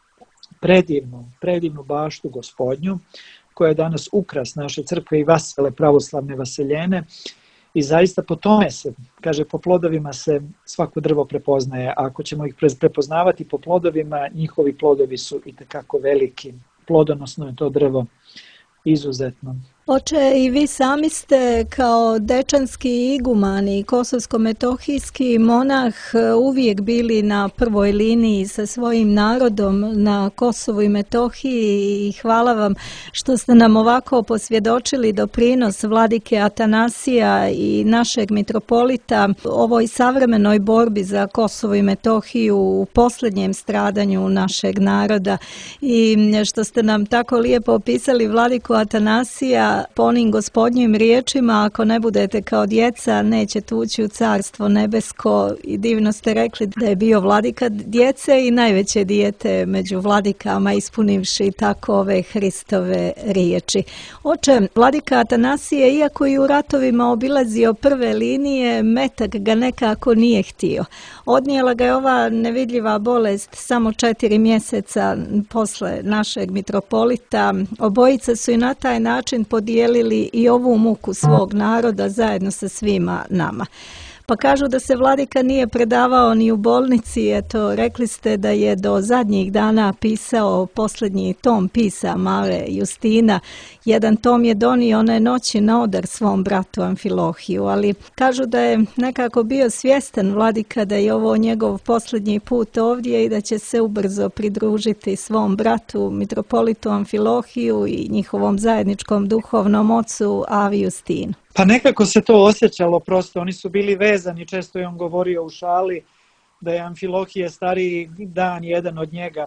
predivnu, predivnu baštu Gospodnju, koja je danas ukras naše crkve i vasele pravoslavne vaseljene. I zaista po tome se, kaže, po plodovima se svako drvo prepoznaje. A ako ćemo ih prepoznavati po plodovima, njihovi plodovi su itekako veliki. Plodonosno je to drvo izuzetno. Oče, i vi sami ste kao dečanski iguman i kosovsko-metohijski monah uvijek bili na prvoj liniji sa svojim narodom na Kosovu i Metohiji i hvala vam što ste nam ovako posvjedočili doprinos vladike Atanasija i našeg mitropolita ovoj savremenoj borbi za Kosovo i Metohiju u posljednjem stradanju našeg naroda i što ste nam tako lijepo opisali vladiku Atanasija po onim Gospodnjim riječima, ako ne budete kao djeca, nećete ući u carstvo nebesko i divno ste rekli da je bio vladika djece i najveće dijete među vladikama, ispunivši tako ove Hristove riječi. Oče, vladika Atanasije, iako i u ratovima obilazio prve linije, metak ga nekako nije htio. Odnijela ga je ova nevidljiva bolest samo četiri mjeseca posle našeg mitropolita. Obojica su i na taj način podijelili i ovu muku svog naroda zajedno sa svima nama. Pa kažu da se vladika nije predavao ni u bolnici, eto, rekli ste da je do zadnjih dana pisao posljednji tom pisa Mave Justina. Jedan tom je donio one noći na odar svom bratu Amfilohiju, ali kažu da je nekako bio svjestan vladika da je ovo njegov posljednji put ovdje i da će se ubrzo pridružiti svom bratu, mitropolitu Amfilohiju i njihovom zajedničkom duhovnom ocu Avi Justinu. Pa nekako se to osjećalo, prosto oni su bili vezani, često je on govorio u šali da je Amfilohije stariji dan jedan od njega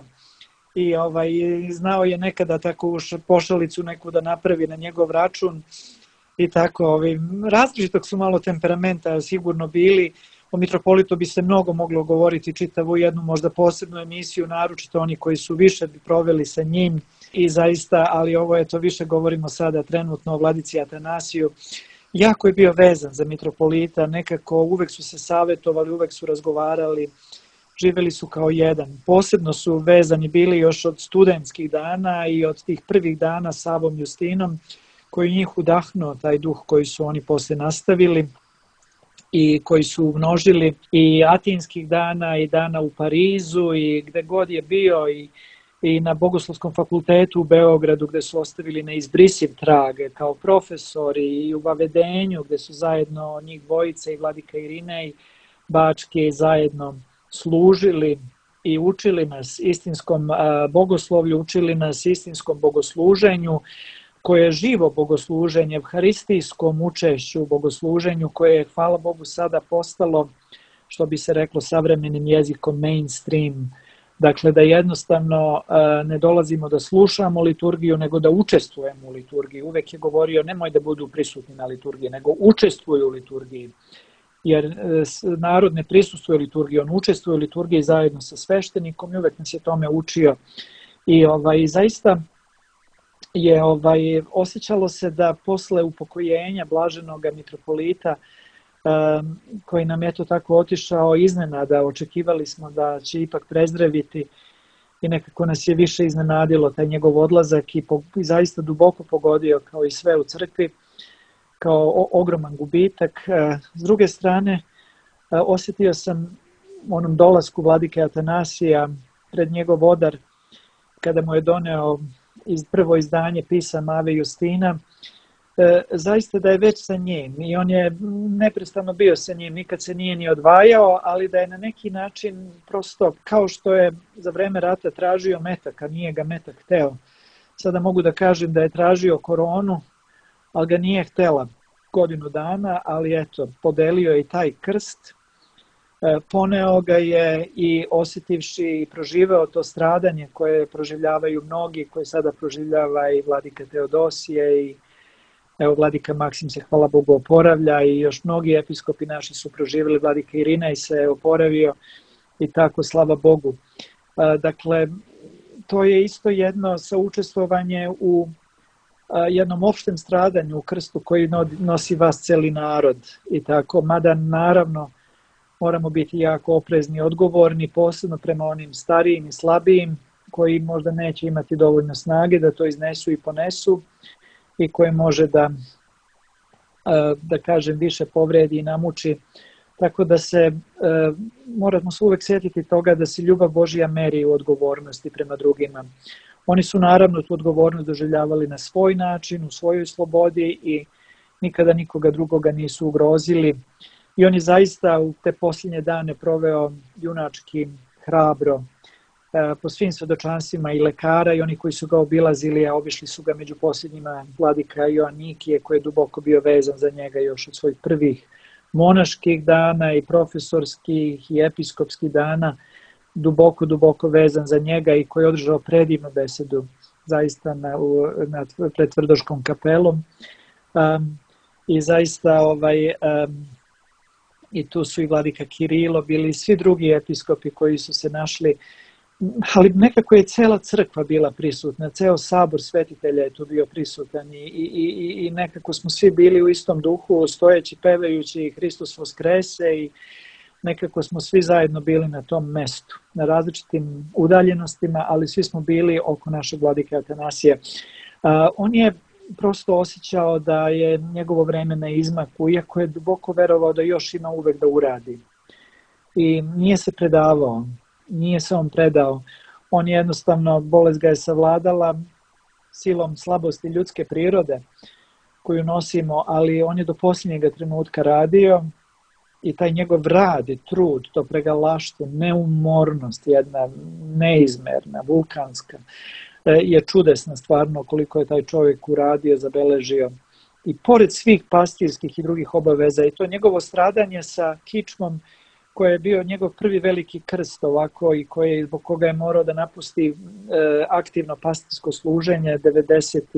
i ovaj, znao je nekada tako u pošalicu neku da napravi na njegov račun i tako. Ovaj, različitog su malo temperamenta sigurno bili. O mitropolitu bi se mnogo moglo govoriti, čitavu jednu možda posebnu emisiju, naročito oni koji su više proveli sa njim i zaista, ali ovo je to više govorimo sada trenutno o vladici Atanasiju. Jako je bio vezan za mitropolita, nekako uvek su se savjetovali, uvek su razgovarali, živeli su kao jedan. Posebno su vezani bili još od studentskih dana i od tih prvih dana s Avom Justinom, koji njih udahnuo taj duh koji su oni poslije nastavili i koji su umnožili i atinskih dana i dana u Parizu i gde god je bio i i na Bogoslovskom fakultetu u Beogradu gde su ostavili neizbrisiv trag kao profesori i u Vavedenju gde su zajedno njih dvojice i vladika Irinej Bački zajedno služili i učili nas istinskom bogoslovlju, učili nas istinskom bogosluženju koje je živo bogosluženje, evharistijskom učešću u bogosluženju koje je, hvala Bogu, sada postalo, što bi se reklo savremenim jezikom, mainstream. Dakle, da jednostavno ne dolazimo da slušamo liturgiju, nego da učestvujemo u liturgiji. Uvek je govorio, nemoj da budu prisutni na liturgiji, nego učestvuju u liturgiji. Jer narod ne prisustuje u liturgiji, on učestvuje u liturgiji zajedno sa sveštenikom i uvek nas je tome učio. I ovaj, zaista je ovaj, osjećalo se da posle upokojenja blaženog mitropolita, koji nam je to tako otišao iznenada, očekivali smo da će ipak prezdraviti i nekako nas je više iznenadilo taj njegov odlazak i, po, i zaista duboko pogodio kao i sve u crkvi, kao o, ogroman gubitak. S druge strane, osjetio sam u onom dolasku vladike Atanasija pred njegov odar, kada mu je doneo iz, prvo izdanje pisa Mave Justina, zaista da je već sa njim i on je neprestano bio sa njim, nikad se nije ni odvajao, ali da je na neki način prosto kao što je za vreme rata tražio metak, a nije ga metak hteo. Sada mogu da kažem da je tražio koronu, ali ga nije htela godinu dana, ali eto, podelio je i taj krst Poneo ga je i osjetivši i proživeo to stradanje koje proživljavaju mnogi, koje sada proživljava i vladika Teodosije i evo vladika Maksim se hvala Bogu oporavlja i još mnogi episkopi naši su proživjeli, vladika Irinej se oporavio i tako slava Bogu. Dakle, to je isto jedno saučestvovanje u jednom opštem stradanju u krstu koji nosi vas celi narod i tako, mada naravno moramo biti jako oprezni i odgovorni, posebno prema onim starijim i slabijim koji možda neće imati dovoljno snage da to iznesu i ponesu i koje može da, da kažem, više povredi i namuči. Tako da se moramo se uvek sjetiti toga da se ljubav Božja meri u odgovornosti prema drugima. Oni su naravno tu odgovornost doživljavali na svoj način, u svojoj slobodi i nikada nikoga drugoga nisu ugrozili. I on je zaista u te posljednje dane proveo junački, hrabro, po svim svedočanstvima i lekara i oni koji su ga obilazili, a obišli su ga među posljednjima vladika Joanikije koji je duboko bio vezan za njega još od svojih prvih monaških dana i profesorskih i episkopskih dana, duboko, duboko vezan za njega i koji je održao predivnu besedu zaista na, na, pred Tvrdoškom kapelom. Um, I zaista ovaj... Um, i tu su i vladika Kirilo bili i svi drugi episkopi koji su se našli, ali nekako je cela crkva bila prisutna, ceo sabor svetitelja je tu bio prisutan i, i, i, i nekako smo svi bili u istom duhu, stojeći, pevajući Hristos Voskrese i nekako smo svi zajedno bili na tom mestu, na različitim udaljenostima, ali svi smo bili oko našeg vladike Atanasija. Uh, on je prosto osjećao da je njegovo vreme na izmaku, iako je duboko verovao da još ima uvek da uradi. I nije se predavao, nije se on predao. On je jednostavno, bolest ga je savladala silom slabosti ljudske prirode koju nosimo, ali on je do posljednjega trenutka radio i taj njegov rad i trud, to pregalaštvo, neumornost, jedna neizmerna, vulkanska, je čudesna stvarno koliko je taj čovjek uradio, zabeležio. I pored svih pastirskih i drugih obaveza i to njegovo stradanje sa kičmom koje je bio njegov prvi veliki krst ovako i koje, zbog koga je morao da napusti e, aktivno pastirsko služenje devedeset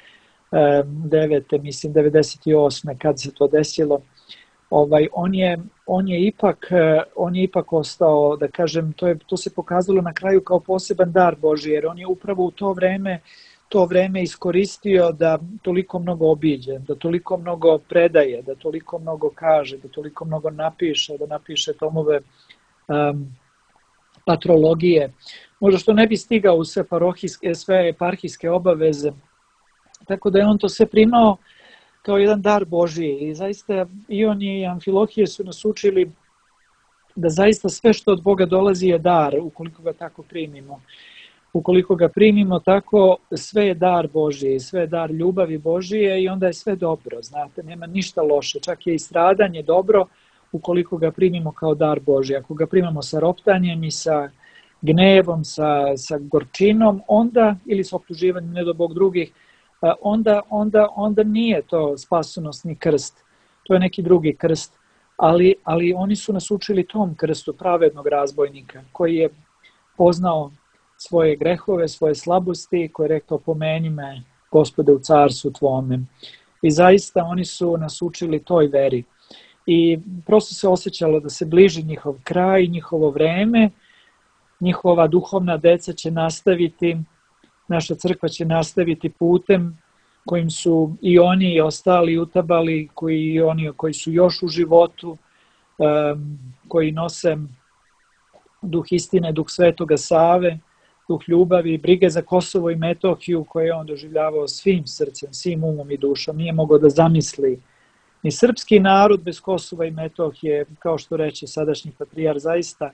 devete mislim devedeset osme kad se to desilo. Ovaj, on, je, on, je ipak, on je ipak ostao, da kažem, to, je, to se pokazalo na kraju kao poseban dar Božji, jer on je upravo u to vreme, to vreme iskoristio da toliko mnogo obiđe, da toliko mnogo predaje, da toliko mnogo kaže, da toliko mnogo napiše, da napiše tomove um, patrologije. Možda što ne bi stigao u sve, sve eparhijske obaveze, tako da je on to sve primao kao jedan dar Božiji i zaista i on i Amfilohije su nas učili da zaista sve što od Boga dolazi je dar, ukoliko ga tako primimo. Ukoliko ga primimo tako, sve je dar Božiji, sve je dar ljubavi Božije i onda je sve dobro, znate, nema ništa loše, čak je i stradanje dobro ukoliko ga primimo kao dar Božiji. Ako ga primamo sa roptanjem i sa gnevom, sa, sa gorčinom, onda, ili sa optuživanjem ne do Bog drugih, Onda, onda, onda nije to spasonosni krst, to je neki drugi krst, ali, ali oni su nas učili tom krstu pravednog razbojnika koji je poznao svoje grehove, svoje slabosti, koji je rekao pomeni me Gospode u carstvu tvome. I zaista oni su nas učili toj veri i prosto se osjećalo da se bliži njihov kraj, njihovo vreme, njihova duhovna deca će nastaviti, naša crkva će nastaviti putem kojim su i oni i ostali utabali, koji, i oni koji su još u životu, um, koji nose duh istine, duh Svetoga Save, duh ljubavi, brige za Kosovo i Metohiju koje je on doživljavao svim srcem, svim umom i dušom. Nije mogao da zamisli ni srpski narod bez Kosova i Metohije, kao što reče sadašnji patrijar, zaista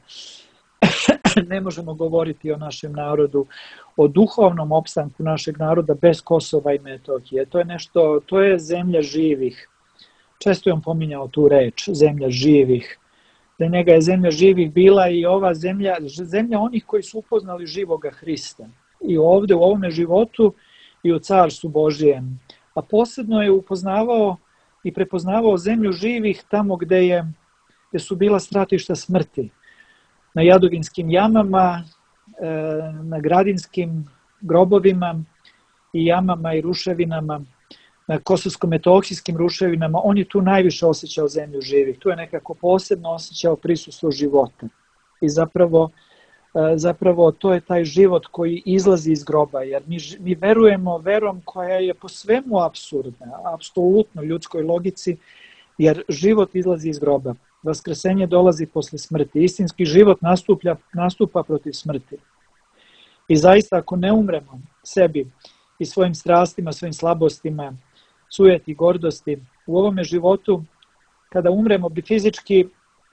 ne možemo govoriti o našem narodu, o duhovnom opstanku našeg naroda bez Kosova i Metohije. To je nešto, to je zemlja živih. Često je on pominjao tu reč, zemlja živih. Da njega je zemlja živih bila i ova zemlja, zemlja onih koji su upoznali živoga Hrista. I ovde u ovome životu i u carstvu Božijem. A posebno je upoznavao i prepoznavao zemlju živih tamo gde je gdje su bila stratišta smrti. Na Jadovinskim jamama, na Gradinskim grobovima i jamama i ruševinama, na Kosovsko-metohijskim ruševinama, on je tu najviše osjećao zemlju živih. Tu je nekako posebno osjećao prisustvo života. I zapravo, zapravo to je taj život koji izlazi iz groba, jer mi, mi verujemo verom koja je po svemu apsurdna, apsolutno ljudskoj logici, jer život izlazi iz groba. Vaskrsenje dolazi posle smrti. Istinski život nastupa, nastupa protiv smrti. I zaista ako ne umremo sebi i svojim strastima, svojim slabostima, sujeti i gordosti, u ovome životu, kada umremo bi fizički,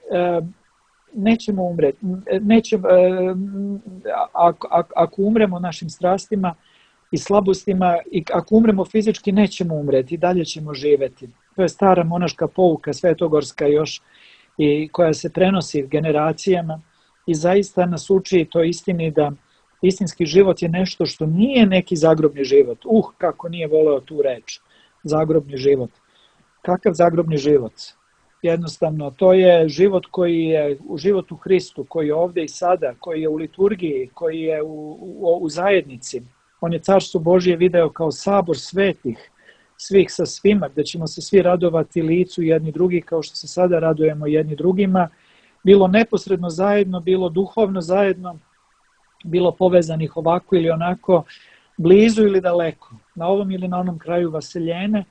nećemo umreti. Nećemo, ako, ako, ako umremo našim strastima i slabostima, i ako umremo fizički, nećemo umreti, i dalje ćemo živeti. To je stara monaška pouka, svetogorska još, i koja se prenosi generacijama i zaista nas uči to istini da istinski život je nešto što nije neki zagrobni život. Uh, kako nije voleo tu reč. Zagrobni život. Kakav zagrobni život? Jednostavno, to je život koji je u životu Hristu, koji je ovdje i sada, koji je u liturgiji, koji je u, u, u zajednici. On je Carstvo Božje video kao sabor svetih, svih sa svima, gdje ćemo se svi radovati licu jedni drugi kao što se sada radujemo jedni drugima, bilo neposredno zajedno, bilo duhovno zajedno, bilo povezanih ovako ili onako, blizu ili daleko, na ovom ili na onom kraju vaseljene.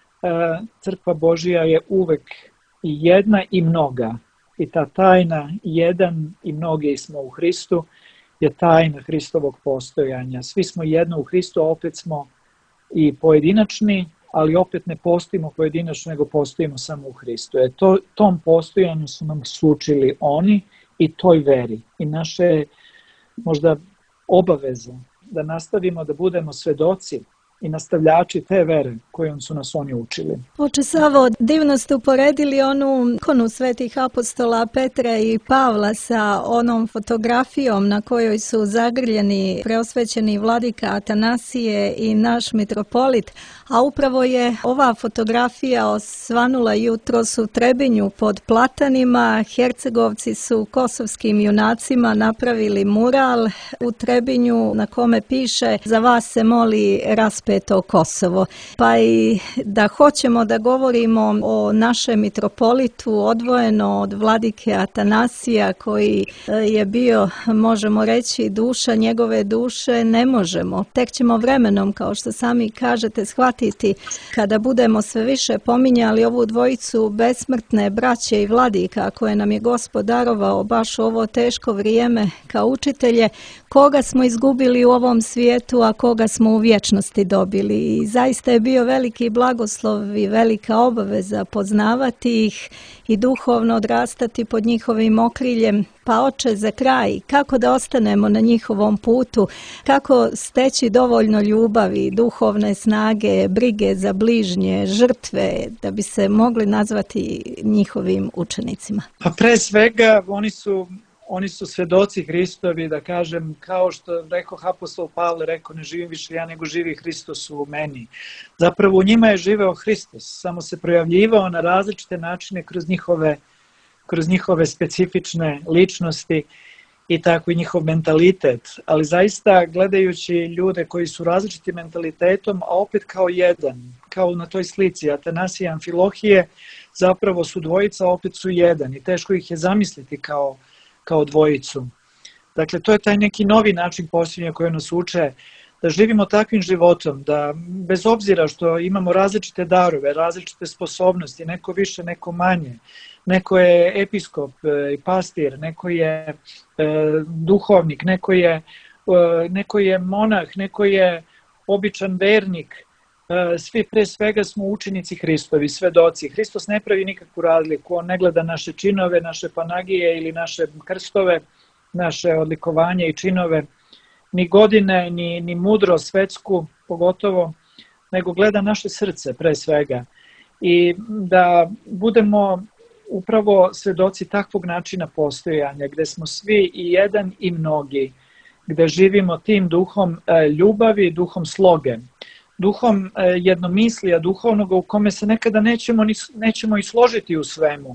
Crkva Božja je uvek i jedna i mnoga. I ta tajna jedan i mnogi smo u Hristu je tajna Hristovog postojanja. Svi smo jedno u Hristu, a opet smo i pojedinačni, ali opet ne postojimo pojedinačno, nego postojimo samo u Hristu. E to, tom postojanju su nam sučili oni i toj veri. I naše možda obaveza da nastavimo da budemo svedoci i nastavljači te vere kojom su nas oni učili. Oče Savo, divno ste uporedili onu ikonu svetih apostola Petra i Pavla sa onom fotografijom na kojoj su zagrljeni preosvećeni vladika Atanasije i naš mitropolit, a upravo je ova fotografija osvanula jutros u Trebinju pod platanima. Hercegovci su kosovskim junacima napravili mural u Trebinju na kome piše: za vas se moli raspeto Kosovo. Pa i da hoćemo da govorimo o našem mitropolitu odvojeno od vladike Atanasija, koji je bio, možemo reći, duša njegove duše, ne možemo. Tek ćemo vremenom, kao što sami kažete, shvatiti kada budemo sve više pominjali ovu dvojicu besmrtne braće i vladika koje nam je Gospod darovao baš u ovo teško vrijeme kao učitelje, koga smo izgubili u ovom svijetu, a koga smo u vječnosti dobili. I zaista je bio veliki blagoslov i velika obaveza poznavati ih i duhovno odrastati pod njihovim okriljem. Pa oče, za kraj, kako da ostanemo na njihovom putu, kako steći dovoljno ljubavi, duhovne snage, brige za bližnje, žrtve, da bi se mogli nazvati njihovim učenicima? Pa pre svega oni su Oni su svedoci Hristovi, da kažem, kao što rekao apostol Pavle, rekao, ne živim više ja, nego živi Hristos u meni. Zapravo u njima je živeo Hristos, samo se projavljivao na različite načine kroz njihove, kroz njihove specifične ličnosti i tako i njihov mentalitet. Ali zaista gledajući ljude koji su različiti mentalitetom, a opet kao jedan, kao na toj slici Atanasija i Amfilohije, zapravo su dvojica, a opet su jedan i teško ih je zamisliti kao kao dvojicu. Dakle, to je taj neki novi način postojanja koji nas uče da živimo takvim životom, da bez obzira što imamo različite darove, različite sposobnosti, neko više, neko manje, neko je episkop i pastir, neko je e, duhovnik, neko je, e, neko je monah, neko je običan vernik, e, svi pre svega smo učenici Hristovi, svedoci. Hristos ne pravi nikakvu razliku, on ne gleda naše činove, naše panagije ili naše krstove, naše odlikovanje i činove, ni godine, ni, ni mudro svetsku pogotovo, nego gleda naše srce pre svega. I da budemo upravo svedoci takvog načina postojanja, gde smo svi i jedan i mnogi, gde živimo tim duhom ljubavi, duhom sloge, duhom jednomislija duhovnog u kome se nekada nećemo, ni, nećemo i složiti u svemu,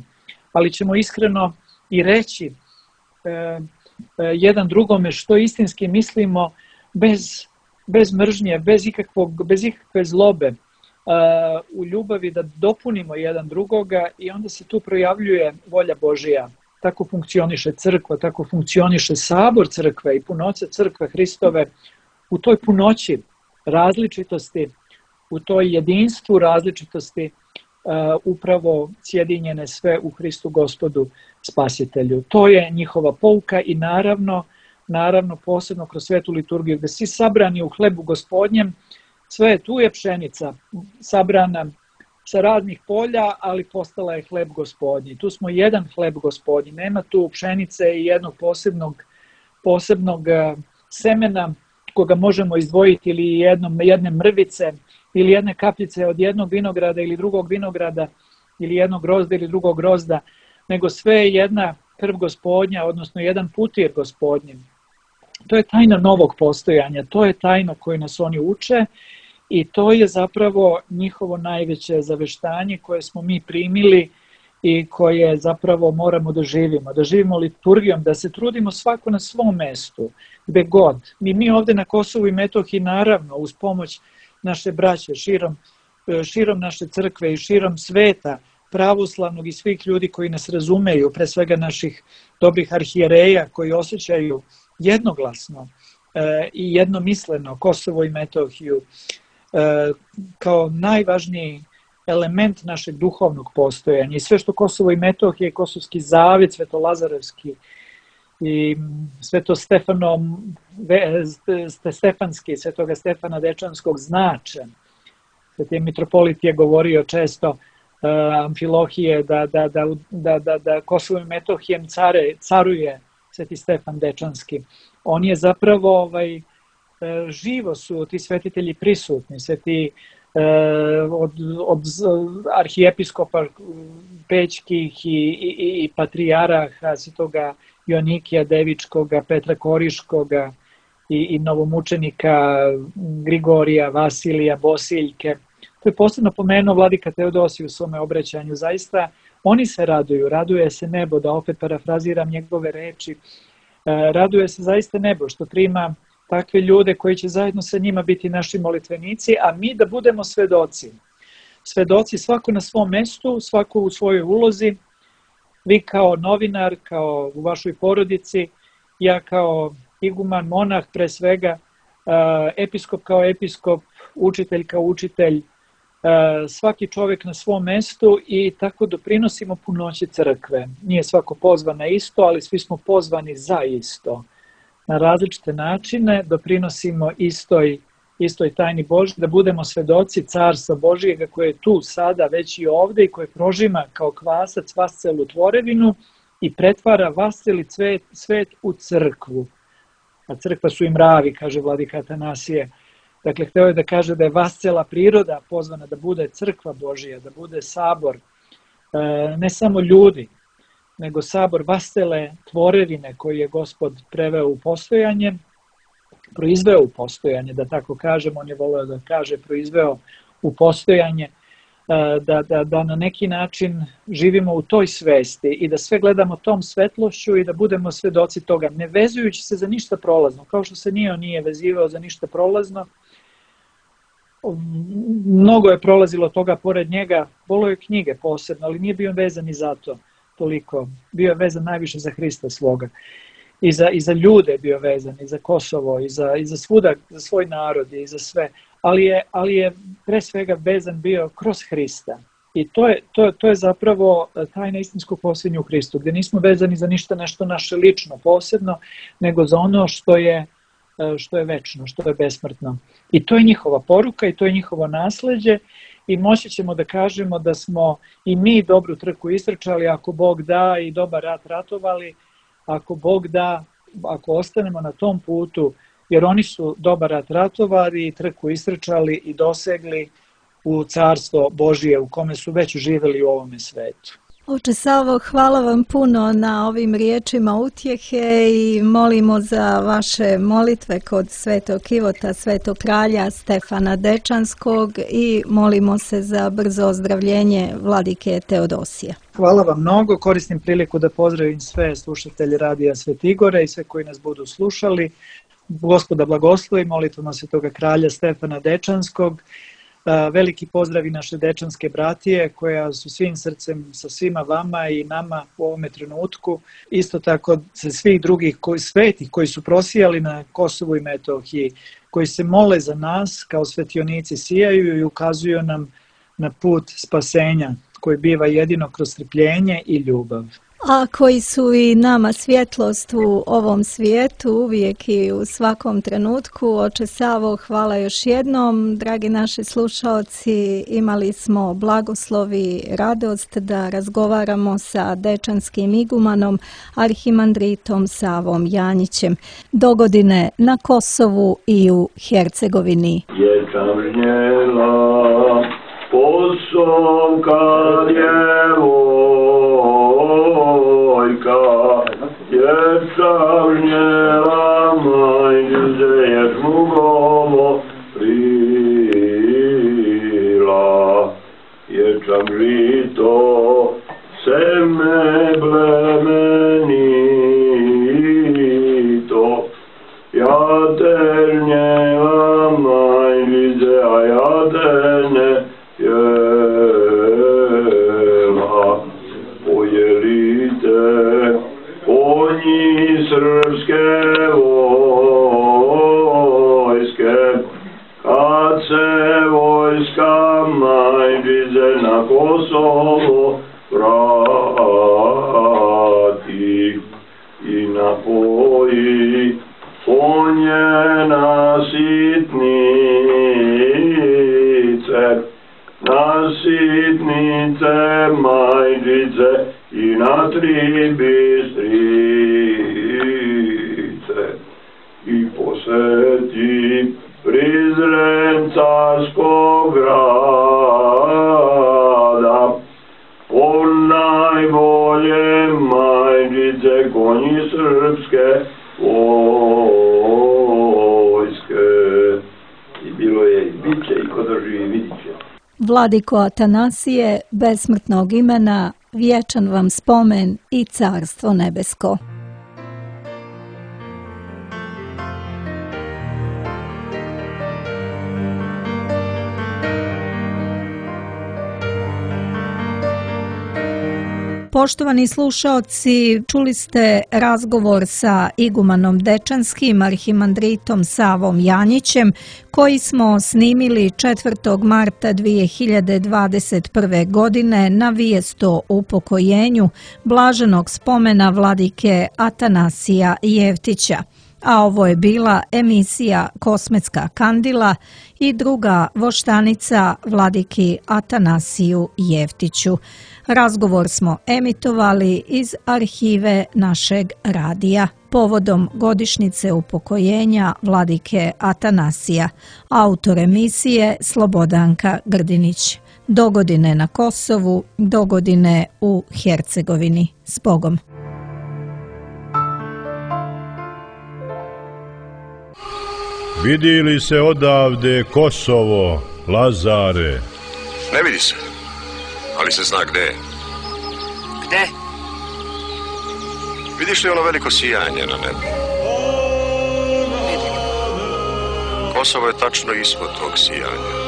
ali ćemo iskreno i reći e, e, jedan drugome što istinski mislimo bez, bez mržnje, bez, ikakvog, bez ikakve zlobe, e, u ljubavi da dopunimo jedan drugoga i onda se tu projavljuje volja Božija. Tako funkcioniše crkva, tako funkcioniše sabor crkve i punoća crkve Hristove u toj punoći različitosti, u toj jedinstvu različitosti, uh, upravo sjedinjene sve u Hristu Gospodu Spasitelju. To je njihova pouka i naravno, naravno posebno kroz svetu liturgiju, gde svi sabrani u hlebu Gospodnjem, sve tu je pšenica sabrana sa raznih polja, ali postala je hleb Gospodnji. Tu smo jedan hleb Gospodnji, nema tu pšenice i jednog posebnog, posebnog semena koga možemo izdvojiti ili jednom, jedne mrvice ili jedne kapljice od jednog vinograda ili drugog vinograda ili jednog grozda ili drugog grozda, nego sve je jedna krv Gospodnja, odnosno jedan putir Gospodnji. To je tajna novog postojanja, to je tajna koju nas oni uče i to je zapravo njihovo najveće zaveštanje koje smo mi primili i koje zapravo moramo da živimo, da živimo liturgijom, da se trudimo svako na svom mestu, gde god. I mi ovde na Kosovu i Metohiji, naravno, uz pomoć naše braće, širom, širom naše crkve i širom sveta, pravoslavnog i svih ljudi koji nas razumeju, pre svega naših dobrih arhijereja koji osjećaju jednoglasno e, i jednomisleno Kosovo i Metohiju e, kao najvažniji element našeg duhovnog postojanja i sve što Kosovo i Metohija i Kosovski zavet, Svetolazarevski i Sveto Stefano, Stefanski, Svetoga Stefana Dečanskog znače. Sveti mitropolit je govorio često uh, Amfilohije da, da, da, da, da, da Kosovo i Metohijem care, caruje Sveti Stefan Dečanski. On je zapravo, ovaj, živo su ti svetitelji prisutni, sveti od, od arhijepiskopa Pećkih i, i, i patrijaraha svetoga Joanikija Devičkoga, Petra Koriškoga i, i novomučenika Grigorija, Vasilija, Bosiljke. To je posebno pomenuo vladika Teodosij u svome obraćanju. Zaista oni se raduju, raduje se nebo, da opet parafraziram njegove reči, raduje se zaista nebo što prima takve ljude koji će zajedno sa njima biti naši molitvenici, a mi da budemo svedoci. Svedoci svako na svom mestu, svako u svojoj ulozi, vi kao novinar, kao u vašoj porodici, ja kao iguman, monah pre svega, episkop kao episkop, učitelj kao učitelj, svaki čovjek na svom mestu i tako doprinosimo punoći crkve. Nije svako pozvan na isto, ali svi smo pozvani za isto. Na različite načine doprinosimo istoj, istoj tajni Božji, da budemo svedoci Carstva Božijega koje je tu sada već i ovde i koje prožima kao kvasac vascelu tvorevinu i pretvara vasceli svet, svet u crkvu. A crkva su i mravi, kaže vladika Atanasije. Dakle, hteo je da kaže da je vascela priroda pozvana da bude crkva Božija, da bude sabor, ne samo ljudi, nego sabor vascele tvorevine koji je Gospod preveo u postojanje, proizveo u postojanje, da tako kažem, on je voleo da kaže proizveo u postojanje, da, da, da na neki način živimo u toj svesti i da sve gledamo tom svetlošću i da budemo svedoci toga, ne vezujući se za ništa prolazno, kao što se nije on nije vezivao za ništa prolazno. Mnogo je prolazilo toga pored njega, volio je knjige posebno, ali nije bio vezan i za to toliko. Bio je vezan najviše za Hrista svoga. I za, i za ljude je bio vezan, i za Kosovo, i za, i za svuda, za svoj narod, i za sve. Ali je, ali je pre svega vezan bio kroz Hrista. I to je, to, to je zapravo tajna istinskog posvećenja u Hristu, gdje nismo vezani za ništa nešto naše lično posebno, nego za ono što je, što je večno, što je besmrtno. I to je njihova poruka i to je njihovo nasleđe i moći ćemo da kažemo da smo i mi dobru trku istrčali, ako Bog da, i dobar rat ratovali, ako Bog da, ako ostanemo na tom putu, jer oni su dobar rat ratovali i trku istrčali i dosegli u carstvo Božije u kome su već živeli u ovome svetu. Oče Savo, hvala vam puno na ovim riječima utjehe i molimo za vaše molitve kod Svetog Ivota, Svetog kralja Stefana Dečanskog i molimo se za brzo ozdravljenje vladike Teodosija. Hvala vam mnogo, koristim priliku da pozdravim sve slušatelje Radija Svetigora i sve koji nas budu slušali. Gospoda blagoslovi, molitvama Svetoga kralja Stefana Dečanskog. Veliki pozdrav i naše dečanske bratije koja su svim srcem sa svima vama i nama u ovome trenutku. Isto tako sa svih drugih koji, svetih koji su prosijali na Kosovu i Metohiji, koji se mole za nas kao svetionici sijaju i ukazuju nam na put spasenja koji biva jedino kroz strpljenje i ljubav. A koji su i nama svjetlost u ovom svijetu, uvijek i u svakom trenutku. Oče Savo, hvala još jednom. Dragi naši slušalci, imali smo blagoslovi radost da razgovaramo sa dečanskim igumanom, arhimandritom Savom Janjićem. Dogodine na Kosovu i u Hercegovini. Ječavnjela majde ječmugovo prila, ječam žito seme blemenito, jaternjela majde, a jaterne jela, pojelite konji srpske vojske, kad se vojska majdice na Kosovo vrati i napoji konje na sitnice, na sitnice majdice i na tri bistrice i poseti Prizren carskog grada, po najbolje majdice konji srpske vojske. I bilo je i bit će i ko da živi vidit će. Vladiko Atanasije, besmrtnog imena, vječan vam spomen i carstvo nebesko. Poštovani slušaoci, čuli ste razgovor sa igumanom Dečanskim, arhimandritom Savom Janjićem, koji smo snimili četvrtog marta dvije hiljade dvadeset prve. godine na vijest o upokojenju blaženog spomena vladike Atanasija Jevtića. A ovo je bila emisija Kosmetska kandila i druga voštanica vladiki Atanasiju Jevtiću. Razgovor smo emitovali iz arhive našeg radija povodom godišnjice upokojenja vladike Atanasija. Autor emisije Slobodanka Grdinić. Dogodine na Kosovu, dogodine u Hercegovini. S Bogom! Vidi li se odavde Kosovo, Lazare? Ne vidi se, ali se zna gde je. Gde? Vidiš li ono veliko sijanje na nebu? Kosovo je tačno ispod tog sijanja.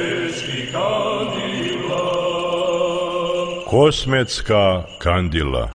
Kosmetska kandila.